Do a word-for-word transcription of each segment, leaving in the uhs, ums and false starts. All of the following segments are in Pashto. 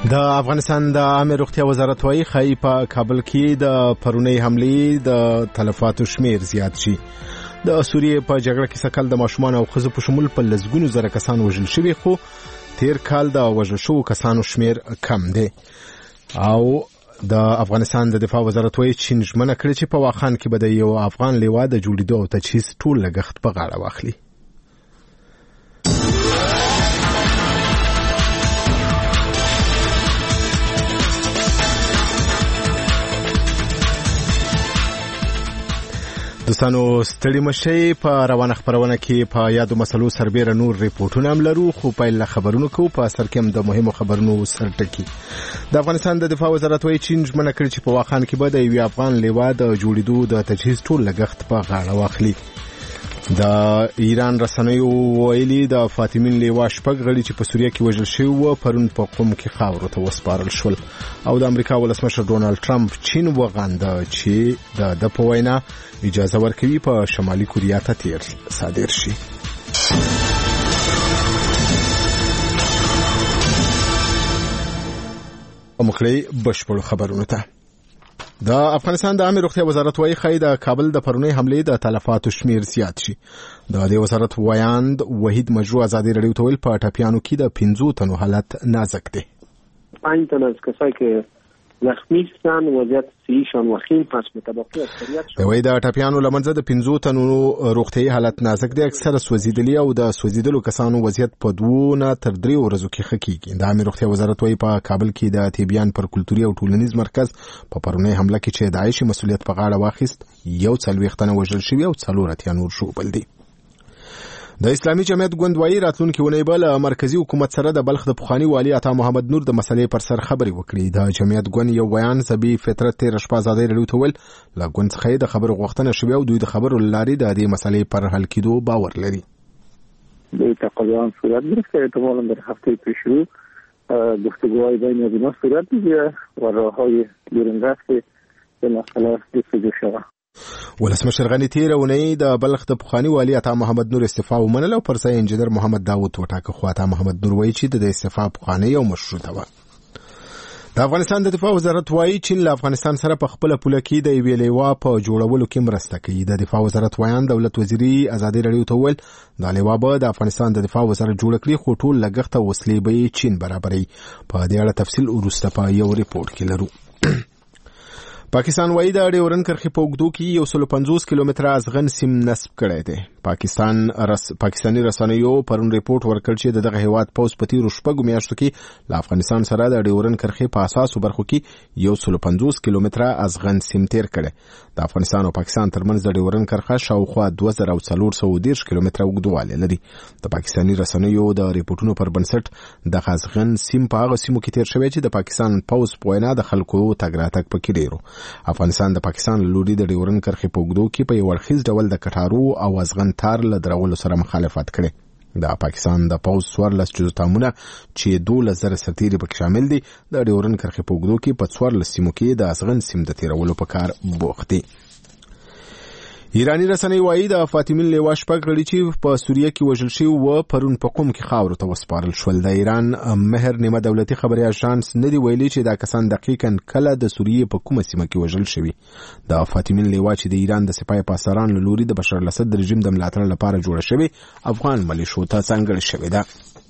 د افغانستان د عامه روغتیا وزارت وايي خای په کابل کې د پرونی حملې د تلفاتو شمیر زیات شي. د سوریې په جګړه کې سکل د ماشومان او ښځو په شمول په لسګونو زره کسان وژل شوي، خو تیر کال د وژل شوو کسانو شمیر کم دی. او د افغانستان د دفاع وزارت وايي چین ژمنه کړې چې په واخان کې به د یو افغان لیوا د جوړېدو او تجهیز ټول لګښت په غاړه واخلي. دوستانو ستړي مشي په روانه خبرونه کې په یادو مسلو سربېره نور ریپورتونه هم لرو، خو پیل خبرونو کو په اثر کې هم د مهمو خبرونو سرټکی. د افغانستان د دفاع وزارت وايي چین ژمنه کړې چې په واخان کې به د یو افغان لیوا د جوړېدو د تجهیز ټول لګښت په غاړه واخلي. د ایران رسنیو ویلي د فاطمین لیوا شپږ غړي چې په سوریه کې وژل شوي وو پرون په قم کې خاورو ته وسپارل شول. او د امریکا ولسمشر ډونالد ټرمپ چین وغانده چې د د په وینا اجازه ورکوي په شمالي کوریا ته تیر صادر شي. مخړی بشپړ خبرونه ته. د افغانستان د عامه روغتیا وزارت وايي خای د کابل د پرونی حملې د تلفاتو شمیر زیات شي. د دې وزارت ویاند وحید مجروح ازادي رادیو ته ویل په ټاپیانو کې د پنځو تنو حالت نازک دی. پنج تن از کسایی که زخمی شدن وضعیت صحیحشان وخیم پس متبقی اکثریت شد. دوی د ټاپیانو لمنځه د پنځو تنو روغتیايي حالت نازک دی، اکثره سوځیدلي او د سوځیدلو کسانو وضعیت په دوه نه تر درې ورځو کې ښه کیږي. د عامه روغتیا وزارت وايي په کابل کې د تیبیان پر کلتوري او ټولنیز مرکز په پرونی حمله کې چې داعش مسؤلیت په غاړه واخیست یو څلوېښت تنه وژل شوي او څلور اتیا نور ژوبل دي. د اسلامي جمعیت ګوند وايي راتلونکي ونې به له مرکزی حکومت سره د بلخ د پخوانی والي عطا محمد نور د مسلې پر سر خبرې وکړي. د جمعیت ګوند یو بیان زبی فطرت تیر شپه ازادي رادیو ته ویل له ګوند څخه د خبرو غوښتنه شوې او دوی د خبرو لاري د دې مسلې پر حل کېدو باور لري. به تقاضا صورت گرفته احتمالاً در هفته پیش رو گفتگوهای بین اینا صورت بگیره و راههای بیرون رفته به مسئله جستجو شود. ولسمشر غنی تیرونی د بلخ د پخوانی والی عطا محمد نور استعفا ومنله او پر ځای انجنیر محمد داوود وټاکه، خو عطا محمد نور وایي چې د استعفا پخوانی او مشروطه و. د افغانستان د دفاع وزارت وايي چین له افغانستان سره په خپل پوله کې د یوې لیوا په جوړولو کې مرسته کوي. د دفاع وزارت وایان دولت وزیري ازادي رادیو ته ویل د لیوا به د افغانستان د دفاع وزارت جوړ کړي، خو ټول لګښت او وسلې به چین برابري. په دې اړه تفصیل وروسته په یو ریپورت کې لرو. پاکستان وايي د ډیورن کرښې په اوږدو کې یو سل پنځوس کیلومتره ازغن سیم نصب کړی دی. پاکستان رس پاکستاني رسنیو پرون ریپورت ورکړ چې دغه هیواد پوز په تیرو شپږو میاشتو کې له افغانستان سره د ډیورن کرښې په اساسو برخو کې یو سل پنځوس کیلومتره ازغن سیم تیر کړی. د افغانستان او پاکستان ترمنځ د ډیورن کرښه شاوخوا دوه زره څلور سوه دېرش کیلومتره اوږدوالی لري. د پاکستاني رسنیو د ریپورتونو پر بنسټ د ازغن سیم په هغه سیمو کې تیر شوی چې د پاکستان پوز په وینا د خلکو تګ راتګ پکې ډیرو. افغانستان د پاکستان له لوري د ډیورن کرښې په اوږدو کې په یو اړخیز ډول د کټارو او ازغن تار له درولو سره مخالفت کړی. د پاکستان د پوز څوارلس جزتامونه چې دولس زره سرتیري پکې شامل دي د ډیورن کرښې په اوږدو کې په څوارلس سیمو کې د ازغن سیم د تیرولو په کار بوخت دي. ایرانی رسنۍ وايي د فاطمین لیوا شپږ غړي چې په سوریه کې وژل شوي وو پرون په قم کې خاورو ته وسپارل شول. د ایران مهر نیمه دولتي خبري اژانس نه دی ویلي چې دا کسان دقیقاً کله د سوریې په کومه سیمه کې وژل شوي. د فاطمین لیوا چې د ایران د سپاه پاسداران له لوري د بشار الاسد رژیم د ملاتړ لپاره جوړه شوې افغان ملیشو ته ځانګړې شوې ده.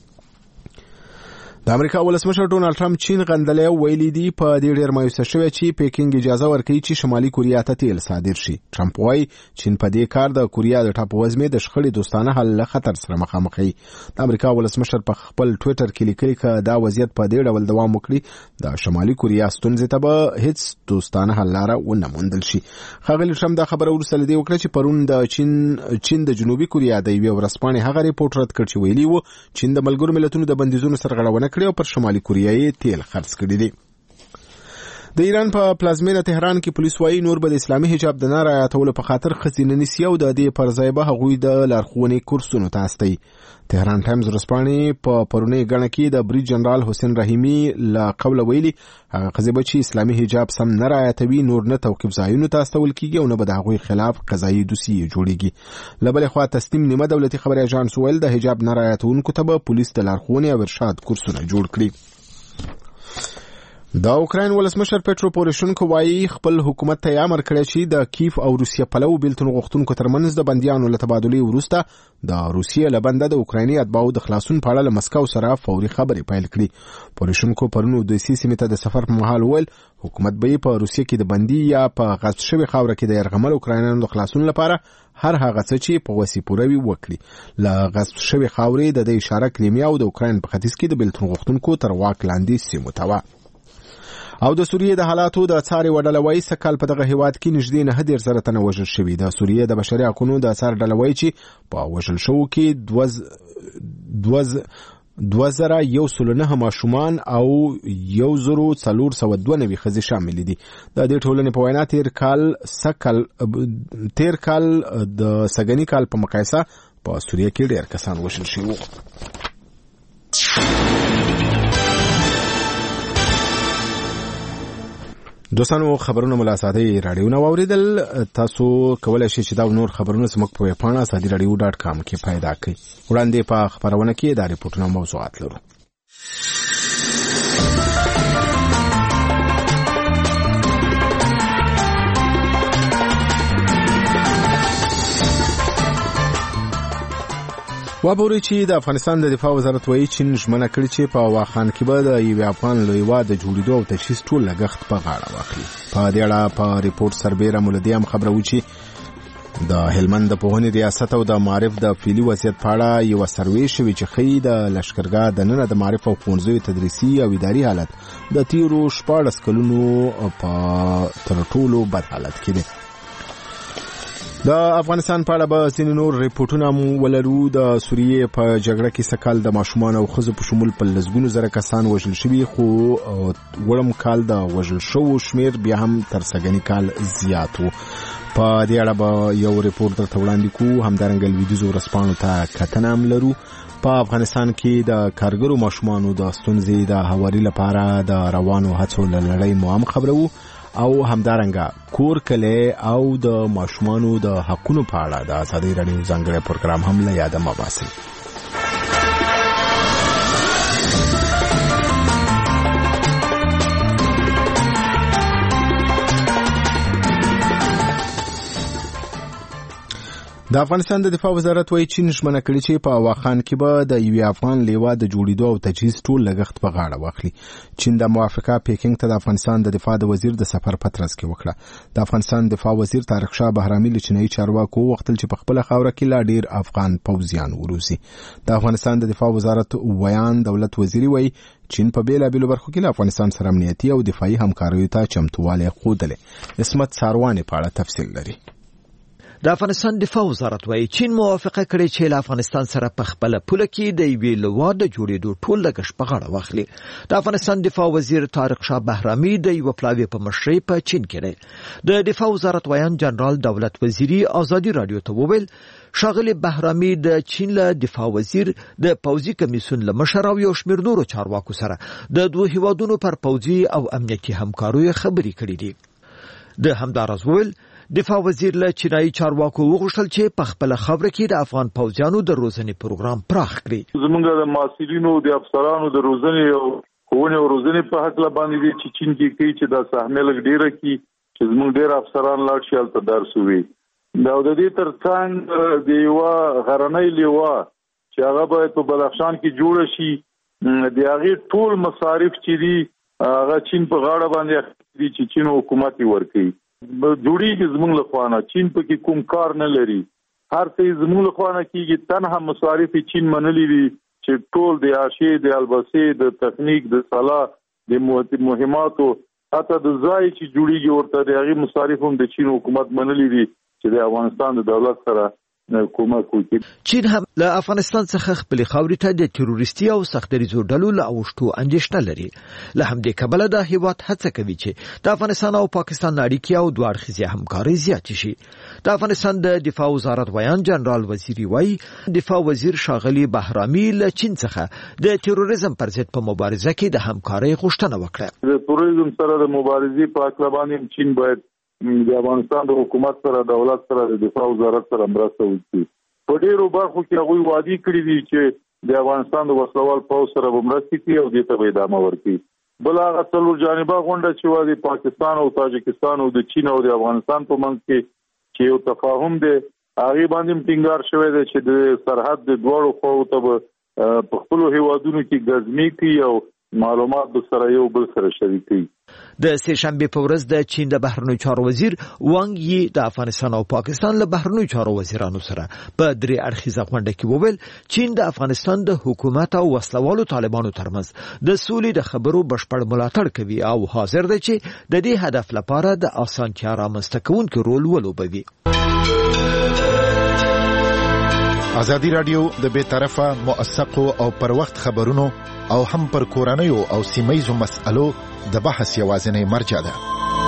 د امریکا ولسمشر ډونالد ټرمپ چین غندلې ویلي دی په دې ډېر مایوسه شوی چې پیکینګ اجازه ورکړي چې شمالي کوریا ته تیل صادر شي. ټرمپ وايي چین په دې کار د کوریا د ټاپووزمې د شخړې دوستانه حل له خطر سره مخامخ دی. د امریکا ولسمشر په خپل ټوئیټر کې لیکلي چې دا وضعیت په دې ډول دوام وکړي د شمالي کوریا ستونزې ته به هیڅ دوستانه حل لاره ونه موندل شي. ښاغلي ټرمپ دا خبره وروسته له دې وکړه چې پرون د چین چین د جنوبي کوریا د یوې ورځپاڼې هغه ریپورټ رد کړ چې ویلي وو چین د ملګرو ملتونو د بندیزونو سرغړونه کړې او پر شمالي کوریايي تیل خرڅ کړي دي. د ایران په پلازمینه تهران کې پولیس وايي نور به د اسلامي حجاب د نه رعایتولو په خاطر خزینه نیسي او د دې پر ځای به هغوی د لارښوونې کورسونو ته استوي. تهران ټایمز ورځپاڼې په پرونی غڼه کې د برید جنرال حسین رحیمي له قوله ویلي هغه ښځې به چې اسلامي حجاب سم نه رعایتوي نور نه توقیف ځایونو ته استول کېږي او نه به د هغوی خلاف قضایي دوسیې جوړېږي. له بلې خوا تسنیم نیمه دولتي خبري اژانس ویل د حجاب نه رعایتونکو ته به پولیس د لارښوونې او ارشاد کورسونه جوړ کړي. د اوکراین ولسمشر پټرو پوروشنکو وایي خپل حکومت ته امر کړی چې د کیف او روسیې پلو بیلتون غوښتونکو ترمنځ د بندیانو له تبادلې وروسته د روسیې له بنده د اوکرایني اتباعو د خلاصون په اړه له مسکو سره فوري خبرې پیل کړې. پوروشنکو پرونو د سیمې ته د سفر په مهال وویل حکومت به په روسیې کې د بندي یا په غصب شوي خاوره کې د یرغمل اوکراینانو د خلاصون لپاره هر هغه څه چې په وسی پوروي وکړي. له غصب شوي خاورې د اشاره کریمیا او د اوکراین په ختیځ کې د بیلتون غوښتونکو تر واک لاندې سیمو ته و. او د سوریې د حالاتو د څارې وډله وایي سکهال په دغه هیواد کې نږدې نهه دېرش زره تنه وژل شوي. د سوریې د بشري حقوقو د څار ډله وایي چې په وژل شوو کې دوز دوه زره یو سل نهه ماشومان او یو زرو څلور سوه دوه نوي ښځې شامل دي. د دې ټولنې په وینا تیر کال سکل تیر کال د سګنی کال په مقایسه په سوریې کې ډېر کسان وژل شوي. دوستانو خبرونه ملاساتې رادیو نو اوریدل. تاسو کولای شئ چې دا نور خبرونه زموږ په پاڼه سادي رادیو ډاټ کام کې پیدا کړئ. وړاندې په خبرونه کې د ریپورتونو موضوعات لرو. وابوري چې د افغانستان د دفاع وزارت وایي چین ژمنه کړې چې په واخان کې به د یو افغان لوی د جوړېدو او تجهیز ټول لګښت په غاړه واخلي. په دې اړه په ریپورت سربیره مولدي هم خبره و چې د هلمند د پوهنې ریاست او د معارف د فعلي وضعیت په اړه یو سروې شوی چې ښیي د لښکرګاه دننه د معارف او ښوونځیو تدریسي او اداري حالت د تیرو شپاړس کلونو په تر ټولو بد حالت کې دی. د افغانستان په اړه به ځینې نور ریپورټونه مو ولرو. د سوریې په جګړه کې سکهال د ماشومان او ښځو په شمول په لسګونو زره کسان وژل شوي، خو وړم کال د وژل شوو شمیر بیا هم تر سږني کال زیات و. په دې اړه به یو ریپورت درته وړاندې کوو. همدارنګه لویدیځو ورځپاڼو ته کتنه هم لرو. په افغانستان کې د کارګرو ماشومانو د ستونزې د هواري لپاره د روانو هڅو له لړۍ مو هم خبرو، او همدارنګه کور کلی او د ماشومانو د حقونو په اړه د ازادي راډیو ځانګړی پروګرام هم له یاده مه باسئ. د افغانستان د دفاع وزارت وايي چین ژمنه کړې چې په واخان کې به د یو افغان لیوا د جوړېدو او تجهیز ټول لګښت په غاړه واخلي. چین د موافقه پیکینګ ته د افغانستان د دفاع د وزیر د سفر پترس کې وکړه. د افغانستان دفاع وزیر طارق شاه بهرامي له چینایي چارواکو وغوښتل چې په خپله خاوره کې لا ډېر افغان پوځیان وروزي. د افغانستان د دفاع وزارت ویان دولت وزیري وايي چین په بیلابیلو برخو کې له افغانستان سره امنیتي او دفاعي همکاریو ته چمتووالی ښودلی. عصمت ساروانې په اړه تفصیل لري. د افغانستان دفاع وزارت وايي چین موافقه کړې چې له افغانستان سره په خپل پوله کې د یوې لوا د جوړېدو ټول لګښت په غاړه واخلي. د افغانستان دفاع وزیر طارق شاه بهرامي د یو پلاوي په مشرۍ په چین کې دی. د دفاع وزارت ویان جنرال دولت وزیري ازادي رادیو ته وویل ښاغلي بهرامي د چین له دفاع وزیر د پوځي کمیسیون له مشر او یو شمېر نورو چارواکو سره د دوه هیوادونو پر پوځي او امنیتي همکاریو خبرې کړې دي. د همداراز وویل دفاع وزیر له چینایي چارواکو وغوښتل چې په خپل خبره کې د افغان پوځیانو د روزنې پروګرام پراخ کړي. زمونږ د ماسیرینو د افسرانو د روزنې او ښوونې او روزنې په حق باندې دي چې چین کې کوي چې د سهمه لګ ډیره کی چې زمونږ ډیر افسران لاړ شي البته درس وي. دا د دې ترڅنګ د یو غرنۍ لیوا چې هغه باید په بدخشان کې جوړ شي، د هغه ټول مصارف چې دي هغه چین په غاړه باندې دي چې چین حکومت یې ورکوي. جوړیږي زموږ له خوانه چین په کې کوم کار نه لري، هر څه زموږ له خوانه کېږي. تنها مصارف چین منلي دي چې ټول د عاشې د البسې د تخنیک د صلاح د مهماتو حتی د ځای چې جوړیږي ورته د هغې مصارف هم د چین حکومت منلي دي چې د افغانستان د دولت سره کومک وکړي. چین هم له افغانستان څخه خپل خاورې ته د تروریستي او سختدریزو ډلو له اوښتو اندېښنه لري. له همدې کبله د هیواد هڅه کوي چې د افغانستان او پاکستان اړیکې او دوه اړخیزې همکاري زیاتې شي. د افغانستان د دفاع وزارت ویان جنرال وزیري وايي دفاع وزیر ښاغلي بهرامي له چین څخه د تروریزم پر ضد په مبارزه کې د همکارۍ غوښتنه وکړه. د تروریزم سره د مبارزې په اړه باندې چین باید د افغانستان د حکومت سره دولت سره د دفاع وزارت سره مرسته وکړي. په ډیرو برخو کې هغوی وعده کړې دي چې د افغانستان د وسلوال پوځ سره به مرسته کوي او دې ته به ادامه ورکړي. بل هغه څلور جانبه غونډه چې و د پاکستان او تاجکستان او د چین او د افغانستان په منځ کې چې یو تفاهم دی هغه باندې ټینګار شوی دی چې د سرحد د دوړو خواو ته په خپل هیوادونو کې ګزمي کوي او معلومات به سره یو بل سره شریکي. د سه شنبه په ورځ د چین د بهرنیو چارو وزیر وانګ یی د افغانستان او پاکستان له بهرنیو چارو وزیرانو سره په درې اړخیزه غونډه کې وویل چین د افغانستان د حکومت او وسلوالو طالبانو ترمنځ د سولې د خبرو بشپړ ملاتړ کوي او حاضر دی چې د دې هدف لپاره د اسانتیا رامنځته کوونکي رول ولوبوي. ازادي رادیو د بې طرفه موثقو او پر وخت خبرونو او هم پر کورنیو او سیمایزو مسألو د بحث یوازینی مرجع ده.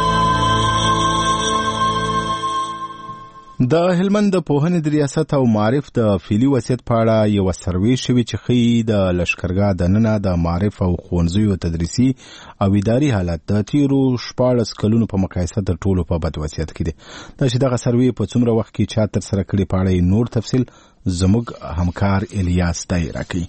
د هلمند د پوهنې د ریاست او معارف د فعلي وضعیت په اړه یو سروې شوې چې ښیي د لښکرګاه دننه د معارف او ښوونځیو تدریسي او اداري حالت د تیرو شپاړس کلونو په مقایسه د ټولو په بد وضعیت کې دی. دا چې دغه سروې په څومره وخت کې چا ترسره کړې په اړه نور تفصیل زموږ همکار الیاس دای راکوي.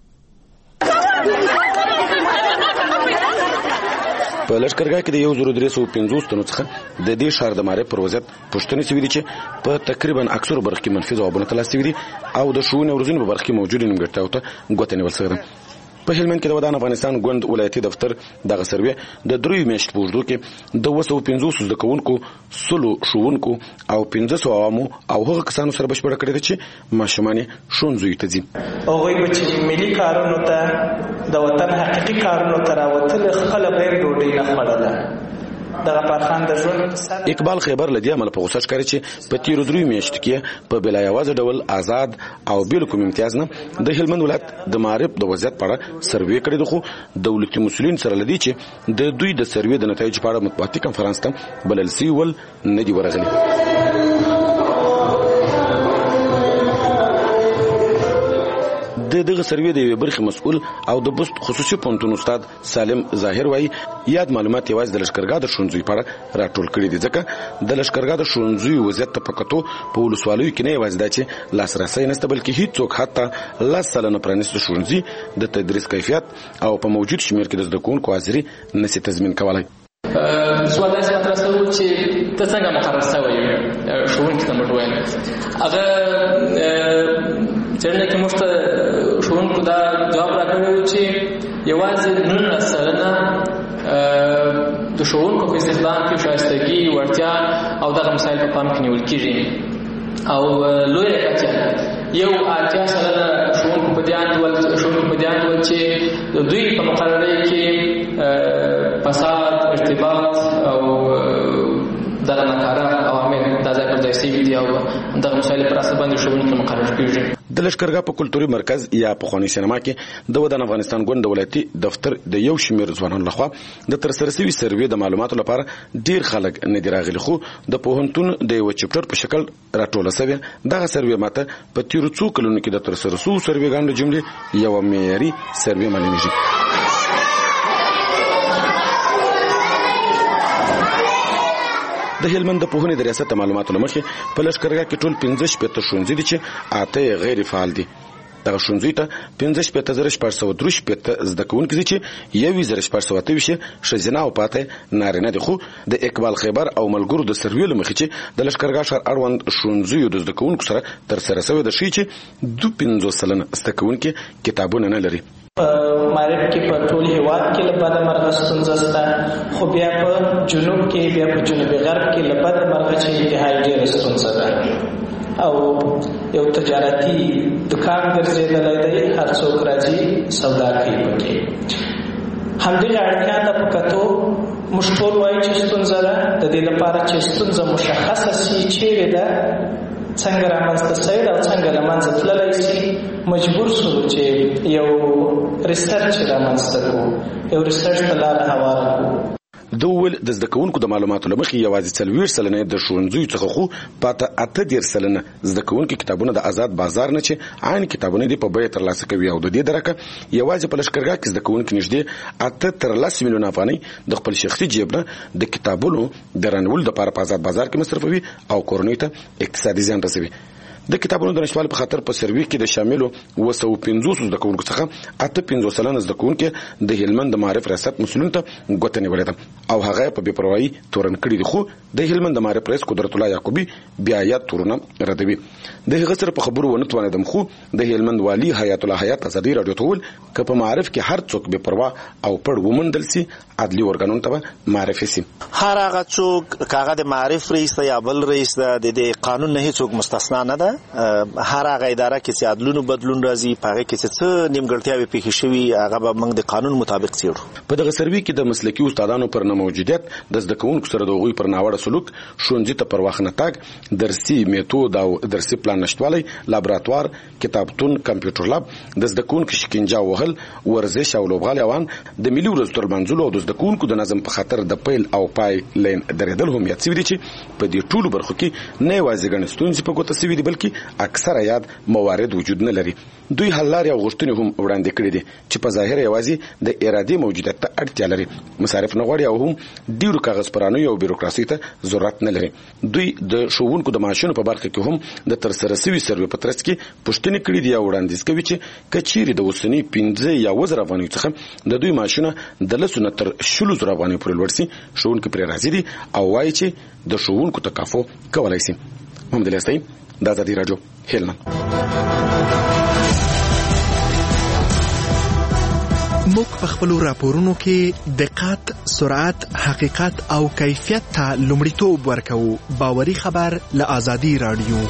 په لښکرګاه کې د یو زرو درې سوه پنځوس تنو څخه د دې ښار د معارف پر وضعیت پوښتنې شوې دي چې په تقریبا اکثرو برخو کې منفي ځوابونه ترلاسه شوي دي او د ښوونې او روزنې په برخه کې موجودې نیمګړتیاوو ته ګوته نیول شوې ده. په هلمند کې د ودان افغانستان ګوند ولایتي دفتر دغه سروې د دریو میاشتو په اوږدو کې د اوه سوه پنځوس زده کوونکو سلو ښوونکو او پنځه سوه عوامو او هغه کسانو سره بشپړه کړې ده چې ماشومان یې ښوونځیو ته ځي. هغوی به چې ملي کارونو ته د وطن حقیقي کارونو ته راوتل خپله به یې ډوډۍ نه خوړله. دغه پرخان د ژوند اقبال خیبر لدی عمل په غوسه ښکاري چې په تیرو دریو میاشتو کې په بلا یوازې ډول آزاد او بل کوم امتیاز نه د هلمند ولایت د معارف د وضعیت په اړه سروې کړې ده، خو دولتي مسؤلین سره لدی چې د دوی د سروې د نتایج په اړه مطبوعاتي کنفرانس ته بلل سوي ول نه دي ورغلي. د دغه سروې د یوې برخې مسؤل او د بست خصوصي پوهنتون استاد سالم ظاهر وایي یاد معلومات یوازې د لښکرګاه د ښوونځیو په اړه راټول کړي دي، ځکه د لښکرګاه د ښوونځیو وضعیت ته په کتو په ولسوالیو کې نه یوازې دا چې لاسرسی نشته بلکې هیڅوک حتی لس سلنه پرانیستو ښوونځي د تدریس کیفیت او په موجود شمېر کې د زده کوونکو حاضري نشي تضمین کولی. سوال داسې مطرح شوی چې ته څنګه مقرر شوی یې ښوونکي ته موږ ویل هغه څېړنه کې موږ ته ښوونکو دا جواب راکړی و چې یوازې نولس سلنه د ښوونکو په استخدام کې شایستګي وړتیا او دغه مسایل په پام کې نیول کېږي او لویه کچه یو اتیا سلنه ښوونکو په دې اندول ښوونکو په دې اندول چې د دوی په مقررۍ کې فساد ارتباط او دغه ناکاره عوامل دا ځای پر ځای شوي دي او دغه مسایل پر اساس باندې ښوونکي مقرر کېږي. د لښکرګاه په کلتوري مرکز یا پخواني سینما کې د ودان افغانستان ګوند ولایتي دفتر د یو شمېر ځوانانو لخوا د ترسره شوي سروې د معلوماتو لپاره ډیر خلک نه دي راغلي، خو د پوهنتون د یو چپټر په شکل راټوله شوې دغه سروې ماته په تیرو څو کلونو کې د ترسره شوو سروېګانو د جملې یوه معیاري سروې معلومیږي. د هلمند د پوهنې د ریاست معلوماتو له مخې په لښکرګاه کې ټول پنځه شپېته ښوونځي دي چې اته یې غیر فعال دي. دغه ښوونځیو ته پنځه شپېته زره شپږ سوه درې شپېته زده کوونکي دي چې یو زره شپږ سوه اته ویشت ښځینه او پاته نارینه دي، خو د اقبال خیبر او ملګرو د سروې له مخې چې د لښکرګاه ښار اړوند ښوونځیو د زده کوونکو سره ترسره شوې ده ښیي چې دوه پنځوس سلنه زده کوونکي کتابونه نه لري. په معرف کې په ټول هیواد کې له بده مرغه ستونزه شته، خو بیا په جنوب کې بیا په جنوبي غرب کې له بده مرغه چې انتهایی ډېره ستونزه ده او یو تجارتي دکان ګرځېدلی دی، هر څوک راځي سودا کوي پکې. همدغه اړتیا ته په کتو موږ ټول وایو چې ستونزه ده، د دې لپاره چې ستونزه مشخصه سي چیرې ده څنګه رامنځته شوې او څنګه له منځه تللی شي، مجبور شو چې یو ریسرچ رامنځته کړو، یو ریسرچ ته لاره هواره کړو. د ویل د زده کوونکو د معلوماتو له مخې یوازې څلوېښت سلنه د ښوونځیو څخه خو پاته اته دېرش سلنه زده کوونکي کتابونه د آزاد بازار نه چې عین کتابونه دي په بیه ترلاسه کوي او د دې درکه یوازې په لښکرګاه کې زده کوونکي نږدې اته تر لس میلیونه افغانۍ د خپل شخصي جیب نه د کتابونو د رانیولو دپاره په آزاد بازار کې مصرفوي او کورنیو ته اقتصادي زیان رسوي. د کتابونو د نشټوالي په خاطر په سروي کې د شاملو و سو پنځوس زده کوونکو څخه اته پنځوس سلنه زده کوونکو د هلمند د معرف ریاست مسولین ته ګوته نیولې ده او هغه په بې پروايي تورن کړی دي. خو د هلمند د معرف رئیس قدرت الله یعقوبی بیا یا تورونه ردوي. د هغه سره په خبرو ونه توانیدم، خو د هلمند والی حیات الله حیات ازادي رادیو ته ول ک په معرف کې هر څوک بې پروا او پړ ومندل سي عدلي ورګانون ته معرف سي. هر هغه څوک کاغه د معرف رئیس یا بل رئیس د دې قانون نه هیڅوک مستثنا نه ده. هر هغه اداره کې چې عدلونو بدلون راځي پاره کې څه نیمګړتیاوي پیښې شوي هغه به موږ د قانون مطابق څیړو. په دغه سروي کې د مسلکي استادانو پر نه موجودیت د زده کوونکو سره د غوي پر ناوړه سلوک، ښوونځي ته پر وخت نه تګ، درسي میتود او درسي پلان نشټوالی، لابراتوار، کتابتون، کمپیوټر لاب، د زده کوونکو شکنجه وهل، ورزش او لوبغالي اوان، د ملي ورځو تر منځلو او د زده کوونکو د نظم په خاطر د پیل او پای لین درېدل هم یاد سوي دي چې په دې ټولو برخو کې نه یوازې ګڼ ستونزې په ګوته سوي دي بلکې اکثره یاد موارد وجود نه لري. دوی حل لارې او غوښتنې هم وړاندې کړي دي چې په ظاهر یوازې د ارادې موجودیت ته اړتیا لري، مصارف نه غواړي او هم ډیرو کاغذ پرانیو او بیروکراسي ته ضرورت نه لري. دوی د ښوونکو د معاشونو په برخه کې هم د ترسره سوي سروې په ترڅ کې پوښتنې کړي دي او وړاندیز کوي چې کچيري د اوسنی پنځه یا وزر افغانیو څخه د دوی معاشونه د لسو نه تر شلو زر افغانیو پورې لوړ سي. ښوونکي پرې راضي دي او وایي چې د ښوونکو تکافو کولای سي. محمد الیاس د ازادي رادیو هلمند. موږ په خپلو راپورونو کې دقت، سرعت، حقیقت او کیفیت ته لومړیتوب ورکوو. باوري خبر له ازادي رادیو.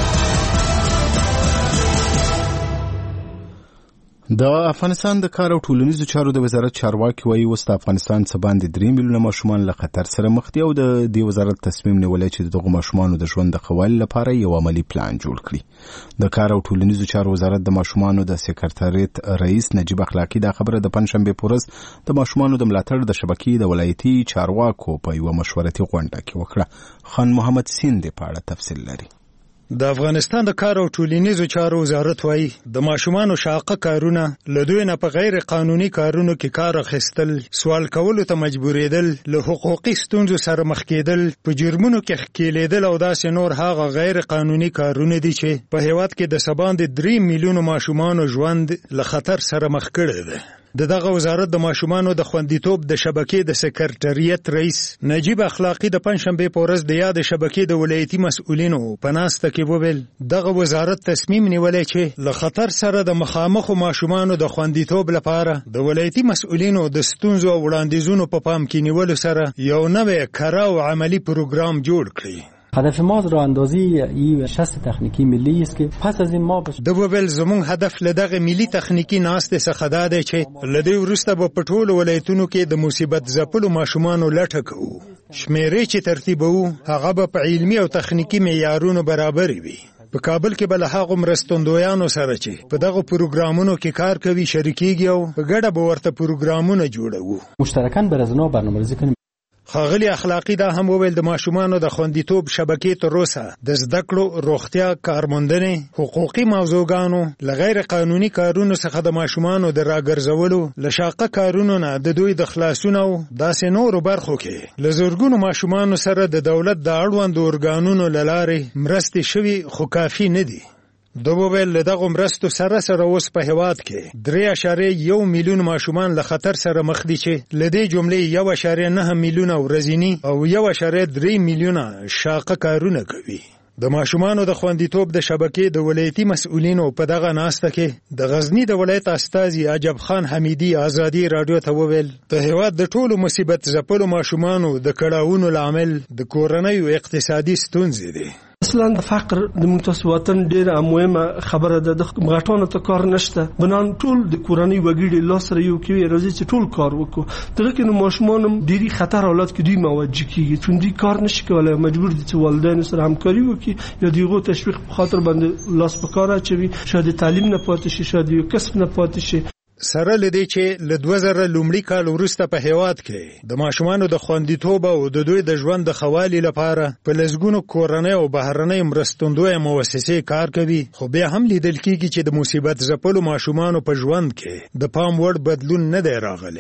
د افغانستان د کار او ټولنیزو چارو د وزارت چارواکي وایي اوس د افغانستان څخه باندې درې میلیونه ماشومان له خطر سره مخ دي او د دې وزارت تصمیم نیولی چې دغه ماشومانو د ژوند د ښه والي لپاره یو عملي پلان جوړ کړي. د کار او ټولنیزو چارو وزارت د ماشومانو د سکرټریت رئیس نجیب اخلاقی دا خبره د پنځشنبه په ورځ د ماشومانو د ملاتړ د شبکې د ولایتي چارواکو په یوه مشورتي غونډه کې وکړه. خان محمد سین د پاړه تفصیل لري. د افغانستان د کار او ټولنیزو چارو وزارت وایي د ماشومانو شاقه کارونه له دوی نه په غیر قانوني کارونو کې کار اخیستل، سوال کولو ته مجبورېدل، له حقوقي ستونزو سره مخ کېدل، په جرمونو کې ښکېلېدل او داسې نور هغه غیر قانوني کارونه دي چې په هېواد کې د څه باندې درې میلیونو ماشومانو ژوند له خطر سره مخ کړی دی. د دغه وزارت د ماشومانو د خوندیتوب د شبکې د سکرټریت رئیس نجیب اخلاقی د پنځشنبه په ورځ د یاد شبکې د ولایتي مسؤلینو په ناسته کې وویل دغه وزارت تصمیم نیولی چې له خطر سره د مخامخو ماشومانو د خوندیتوب لپاره د ولایتي مسؤلینو د ستونزو او وړاندیزونو په پام کې نیولو سره یو نوی کره او عملی پروګرام جوړ کړي. هدف ما راندازی این شست تکنیکی ملی است که پس از این ما بش... د وبل زمون هدف لدغه ملی تخنیکی ناسته څخه دا دی چې لدی ورسته په پټول ولایتونو کې د مصیبت زپلو ماشومانو لټه کوو. شمیرې چې ترتیبو هغه په علمي او تخنیکی معیارونو برابر وي. په کابل کې بل هغه مرستندویانو سره چې په دغه پروګرامونو کې کار کوي شریکيږي او په ګډه به ورته پروګرامونه جوړوو. مشترکاً برازنا برنامه‌ریزی کنیم. ښاغلي اخلاقی دا هم وویل د ماشومانو د خوندیتوب شبکې تر اوسه د زده کړو، روغتیا، کارموندنې، حقوقي موضوعګانو، له غیر قانوني کارونو څخه د ماشومانو د راګرځولو، له شاقه کارونو نه د دوی د خلاصون او داسې نورو برخو کې له زرګونو ماشومانو سره د دولت د اړوندو ارګانونو له لارې مرستې شوي خو کافي نه دي. د وویل له دغو مرستو سره سره اوس په هېواد کې درې اعشاریه یو میلیون ماشومان له خطر سره مخ دي چې له دې جملې یو اعشاریه نه میلیونه ورځني او یو اعشاریه درې میلیونه شاقه کارونه کوي. د ماشومانو د خوندیتوب د شبکې د ولایتي مسؤلینو په دغه ناسته کې د غزنی د ولایت استازي عجب خان حمیدي ازادي رادیو ته وویل د هېواد د ټولو مصیبت زپلو ماشومانو د کړاوونو لامل د کورنۍ او اقتصادي ستونزې دي. اصلا فقر د مونږ وطن ډیره مهمه خبره ده. د غټانو ته کار نشته، بنان ټول د کورنۍ وګړي لاس سره یو کوي راځي چې ټول کار وکړو. دغه کې نو ماشومان ډیری خطر حالات کې دوی موجه کیږي چې دوی کار نشي کولای، مجبور دي چې والدین سره همکاري وکړي یا دیغه تشویق په خاطر باندې لاس په کار اچوي، شاید تعلیم نه پاتې شي، شاید یو کسب نه پاتې شي. سره لدی چې له دوه زره لومړي کال وروسته په هېواد کې د ماشومانو د خوندیتوب او د دوی د ژوند د ښه والي لپاره په لسګونو کورنۍ او بهرنۍ مرستندویه موسسې کار کوي، خو بیا هم لیدل کېږي چې د مصیبت ځپلو ماشومانو په ژوند کې د پام وړ بدلون نه دی راغلی.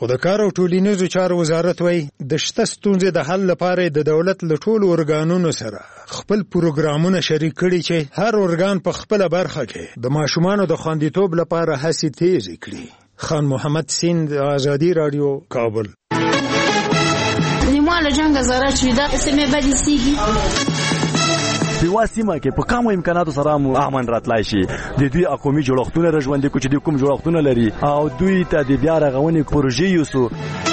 خو د کار او ټولنیزو چارو وزارت وایي د شته ستونزې د حل لپاره د دولت له ټولو ارګانونو سره خپل پروګرامونه شریک کړي چې هر ارګان په خپله برخه کې د ماشومانو د خوندیتوب لپاره هڅې تیزې کړي. خان محمد سیند، آزادی رادیو، کابل. نیمه له جنګ زاره چې دا سیمه بدې سیږي په واسطه کې په کوم امکاناتو سره مو امن راتلای شي. د دوی اقوامي جوړښتونه رژوندې کوي چې د کوم جوړښتونه لري او دوی ته د بیا رغونې پروژې یوسو.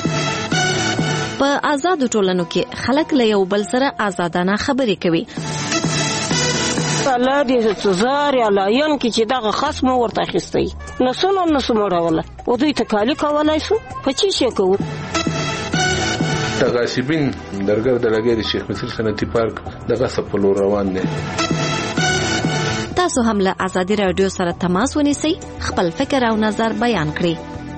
په آزاد ټولنو کې خلک له یو بل سره آزادانه خبرې کوي. الله دې تزار یا لاین کې چې دغه خصم ورته اخیستی نو څنګه نو سموړول او دوی ته کالی کولای شو په چی شي کوو. تغاسبین درګر د لګي د شیخ مصر صنعتي پارک دغه سپلو روان دي. تاسو هم له آزادی رادیو سره تماس ونیسئ، خپل فکر او نظر بیان کړئ.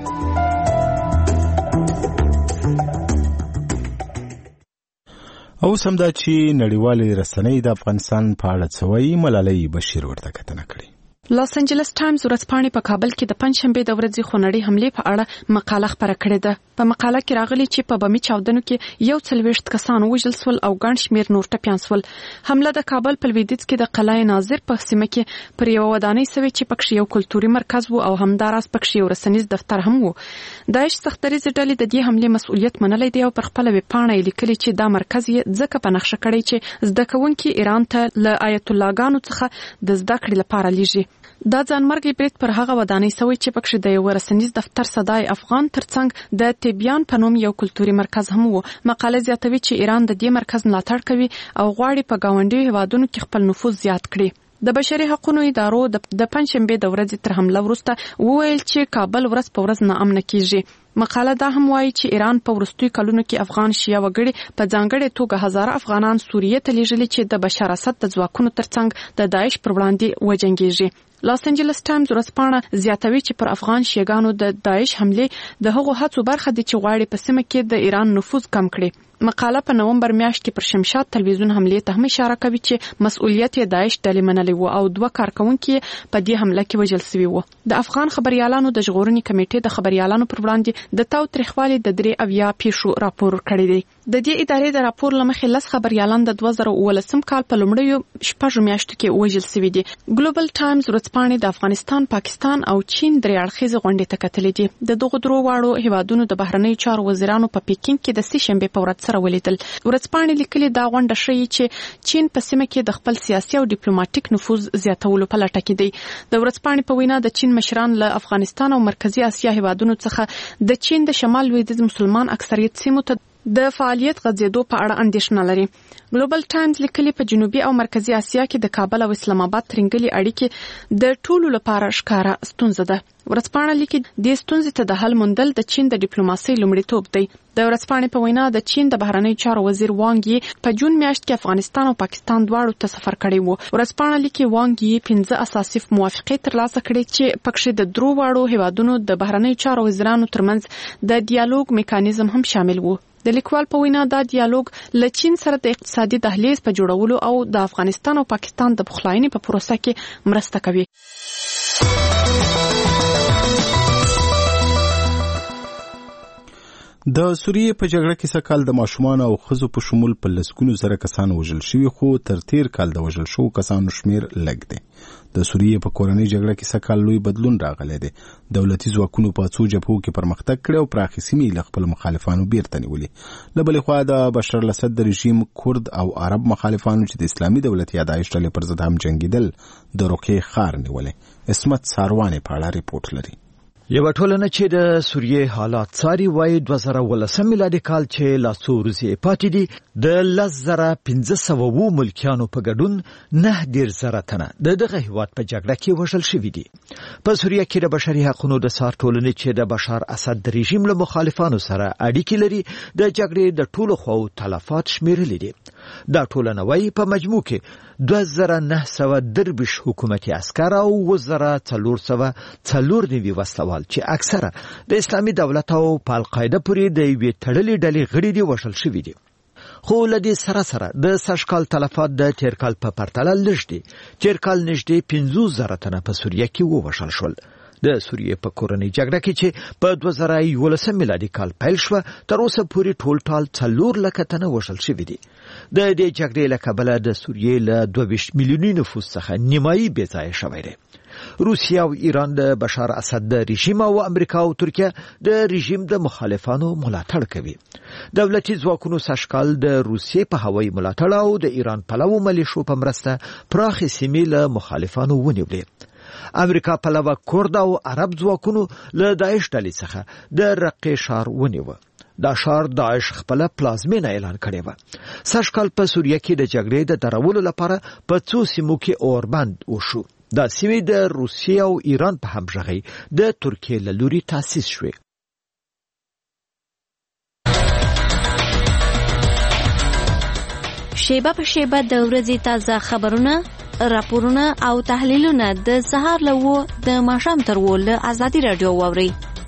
او سم دا چې نړیوالې رسنۍ د افغانستان په اړه څه وایي، ملالۍ بشیر ورته کتنه کړې. لاس انجلس ټایمز ورځپاڼې په کابل کې د پنځشنبه د ورځې خونړۍ حملې په اړه مقاله خپره کړې ده. په مقاله کې راغلي چې په بمي چاودنو کې یو څلوېښت کسان وژل شول او ګڼ شمېر نور ټپیان شول. حمله د کابل په لویدیځ کې د قلعه ناظر په سیمه کې پر یوه ودانۍ سوې چې پکښې یو کلتوري مرکز و او همداراز پکښې یو رسنیز دفتر هم و. داعش سختدریځې ډلې د دې حملې مسؤلیت منلی دی او پر خپله ویبپاڼه یې لیکلي چې دا مرکز یې ځکه په نقشه کړی چې زده کوونکي ایران ته له آیت اللهګانو څخه د زده کړې لپاره لیږي. دا ځانمرګي برید پر هغه ودانۍ سوی چې پکښې د یو رسنیز دفتر صدای افغان ترڅنګ د تبیان په نوم یو کلتوري مرکز هم و. مقاله زیاتوي چې ایران د دې مرکز ملاتړ کوي او غواړي په ګاونډیو هیوادونو کې خپل نفوذ زیات کړي. د بشري حقوقو ادارو د پنځشنبه د ورځې تر حمله وروسته وویل چې کابل ورځ په ورځ ناامنه کیږي. مقاله دا هم وایي چې ایران په وروستیو کلونو کې افغان شیعه وګړي په ځانګړې توګه هزاره افغانان سوریې ته لیږلي چې د بشار اسد د ځواکونو ترڅنګ د داعش پر وړاندې وجنګیږي. لاس انجلس ټایمز ورځپاڼه زیاتوي چې پر افغان شیعاګانو د داعش حملې د هغو هڅو برخه دي چې غواړي په سیمه کې د ایران نفوذ کم کړي. مقاله په نومبر میاشت کې پر شمشاد تلویزیون حملې ته هم اشاره کوي چې مسؤلیت یې داعش ډلې منلی و او دوه کارکونکي په دې حمله کې وژل شوي وو. د افغان خبريالانو د ژغورنې کمیټې د خبريالانو پر وړاندې د تاوتریخوالي د درې اویا پیښو راپور کړی دی. د دې ادارې د راپور لمخې لس خبريالان د دوه زره اوولسم کال په لومړیو شپږو میاشتو کې وژل شوي دي. ګلوبل ټایمز ورځپاڼې د افغانستان، پاکستان او چین درې اړخیزې غونډې ته کتلې دي. د دغو درو واړو هیوادونو د بهرنیو چارو وزیرانو په پیکینګ کې د سې شنبې په ورځ سره ولیدل. ورځپاڼې لیکلي دا غونډه ښیي چې چین په سیمه کې د خپل سیاسي او ډیپلوماټیک نفوذ زیاتولو په لټه کې دی. د ورځپاڼې په وینا د چین مشران له افغانستان او مرکزی اسیا هیوادونو څخه د چین د شمال لویدیځ مسلمان اکثریت سیمو ته د فعالیت غځېدو په اړه اندېښنه لري. ګلوبل ټایمز لیکلي په جنوبي او مرکزی اسیا کې د کابل او اسلام آباد ترنګلي اړیکې د ټولو لپاره ښکاره ستونزه ده. ورځپاڼه لیکي د ستونزې ته د حل موندل د چین د ډیپلوماسۍ لومړیتوب دی. د ورځپاڼې په وینا د چین د بهرنیو چارو وزیر وانګ یي په جون میاشت کې افغانستان او پاکستان دواړو ته سفر کړی و. ورځپاڼه لیکي وانګ یي پنځه اساسي موافقې ترلاسه کړې چې پکښې د درو واړو هیوادونو د بهرنیو چارو وزیرانو ترمنځ د ډیالوګ میکانیزم هم شامل و. د لیکوال په وینا دا ډیالوګ له چین سره د اقتصادي دهلیز په جوړولو او د افغانستان او پاکستان د پخلاینې په پروسه کې مرسته کوي. د سوریې په جګړه کې سکهال د ماشومان او ښځو په شمول په لسګونو زره کسان وژل شوي، خو تر تیر کال د وژل شوو کسانو شمیر لږ دی. د سوریې په کورنۍ جګړه کې سکهال لوی بدلون راغلی دی. دولتي ځواکونو په څو جبهو کې پرمختګ کړی او پراخې سیمې له خپلو مخالفانو بیرته نیولې. له بلې خوا د بشار الاسد د رژیم کورد او عرب مخالفانو چې د اسلامي دولت یا داعش ډلې پر ضد هم جنګېدل د روقې ښار نیولی. عصمت ساروانې په اړه ریپورټ لري. یو ټولنه چې د سوریې حالات څاري وایي دوه زره اوولسم میلادي کال چې لا څو ورځې پاتې دي د لس زره پنځه سوه اووه ملکیانو په ګډون نه ډېر زره تنه د دغه هیواد په جګړه کې وژل شوي دي. په سوریه کې د بشري حقوقو د څار ټولنې چې د بشار اسد د رژیم له مخالفانو سره اړیکې لري د جګړې د ټولو خواو تلفات شمیرلي دي. دا ټولنه وایي په مجموع کې دوه زره نه سوه درویشت حکومتي عسکر او اووه زره څلور سوه څلور نوي وسلوال چې اکثره د اسلامي دولت او په القاعده پورې د یوې تړلې ډلې غړي دي وژل شوي دي. خو له دې سره سره د سږ کال تلفات د تیر کال په پرتله لږ دي. تیر کال نږدې پنځوس زره تنه په سوریه کې ووژل شول. د سوریې په کورنۍ جګړه کې چې په دوه زره یولسم میلادي کال پیل شو تر اوسه پورې ټول ټال څلور لکه تنه وژل شوي دي. د دې جګړې له کبله د سوریې له دوه ویشت میلیوني نفوس څخه نیمایي بې ځایه شوی دی. روسیه او ایران د بشار اسد د رژیم او امریکا او ترکیه د رژیم د مخالفانو ملاتړ کوي. دولتي ځواکونو سږکال د روسیې په هوایي ملاتړ او د ایران پلوو ملیشو په مرسته پراخې سیمې له مخالفانو ونیولې. امریکا پلوه کورد او عرب ځواکونو له داعش ډلې څخه د رقې ښار ونیوه. دا ښار داعش خپل پلازمینه اعلان کړې و. سږکال په سوریه کې د جګړې د درولو لپاره په څو سیمو کې اوربند وشو. دا سیمې د روسیې او ایران په همغږۍ د ترکیې له لوري تاسیس شوې. شیبه په شیبه د ورځې تازه خبرونه، راپورونه او تحلیلونه د سهار له و د ماښام تر و له ازادي رادیو واورئ.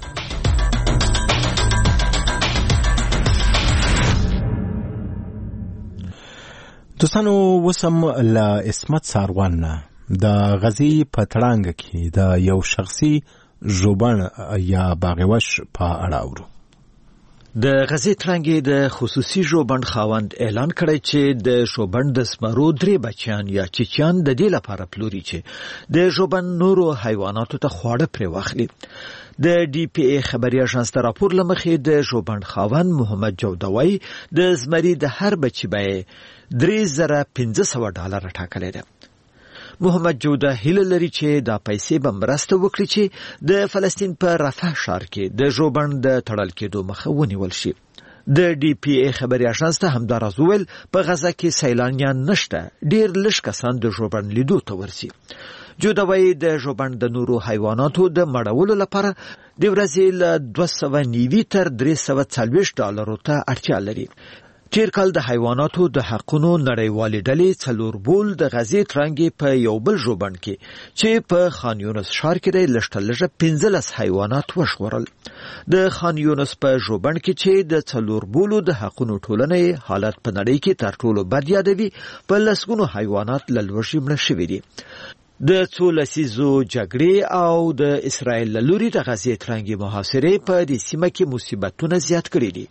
دوستانو وسم له اسمت ساروان نه د غزي په تړانګ کې د یو شخصي ژوبڼ یا باغوش په اړه اورو. د غزي تړانګې د خصوصي ژوبڼ خاوند اعلان کړی چې د ژوبڼ د سمرو درې بچیان یا چیچیان د دې لپاره پلوري چې د ژوبڼ نورو حیواناتو ته خواړه پرې واخلي. د ډي پی ای خبري اژانس ته راپور لمخې د ژوبڼ خاوند محمد جودوی د زمري د هر بچي به درې زره پنځه سوه ډالر ټاکلي ده. محمد جوده هیله لري چې دا پیسې به مرسته وکړي چې د فلسطین په رفح ښار کې د ژوبڼ د تړل کېدو مخه ونیول شي. د ډي پی ای خبري اژانس ته همداراز وویل په غزه کې سیلانیان نشته، ډیر لږ کسان د ژوبڼ لیدو ته ورسي. جودوی د ژوبڼ د نورو حیواناتو د مړولو لپاره د ورځې له دوه سوه نیوي تر درې سوه څلوېښت ډالرو ته اړتیا لري. تیر کال د حیواناتو د حقونو نړیوالې ډلې څلور بول د غزې تړانګې په یو بل ژوبڼ کې چې په خان یونس ښار کې د لږ تر لږه پنځلس حیوانات وژغورل. د خان یونس په ژوبڼ کې چې د څلور بولو د حقونو ټولنې حالت په نړۍ کې تر ټولو بد یادوي، په لسګونو حیوانات له لوږې مړه شوي دي. د څو لسیزو جګړې او د اسرائیل له لوري د غزې تړانګې محاصرې په دې سیمه کې مصیبتونه زیات کړي دي.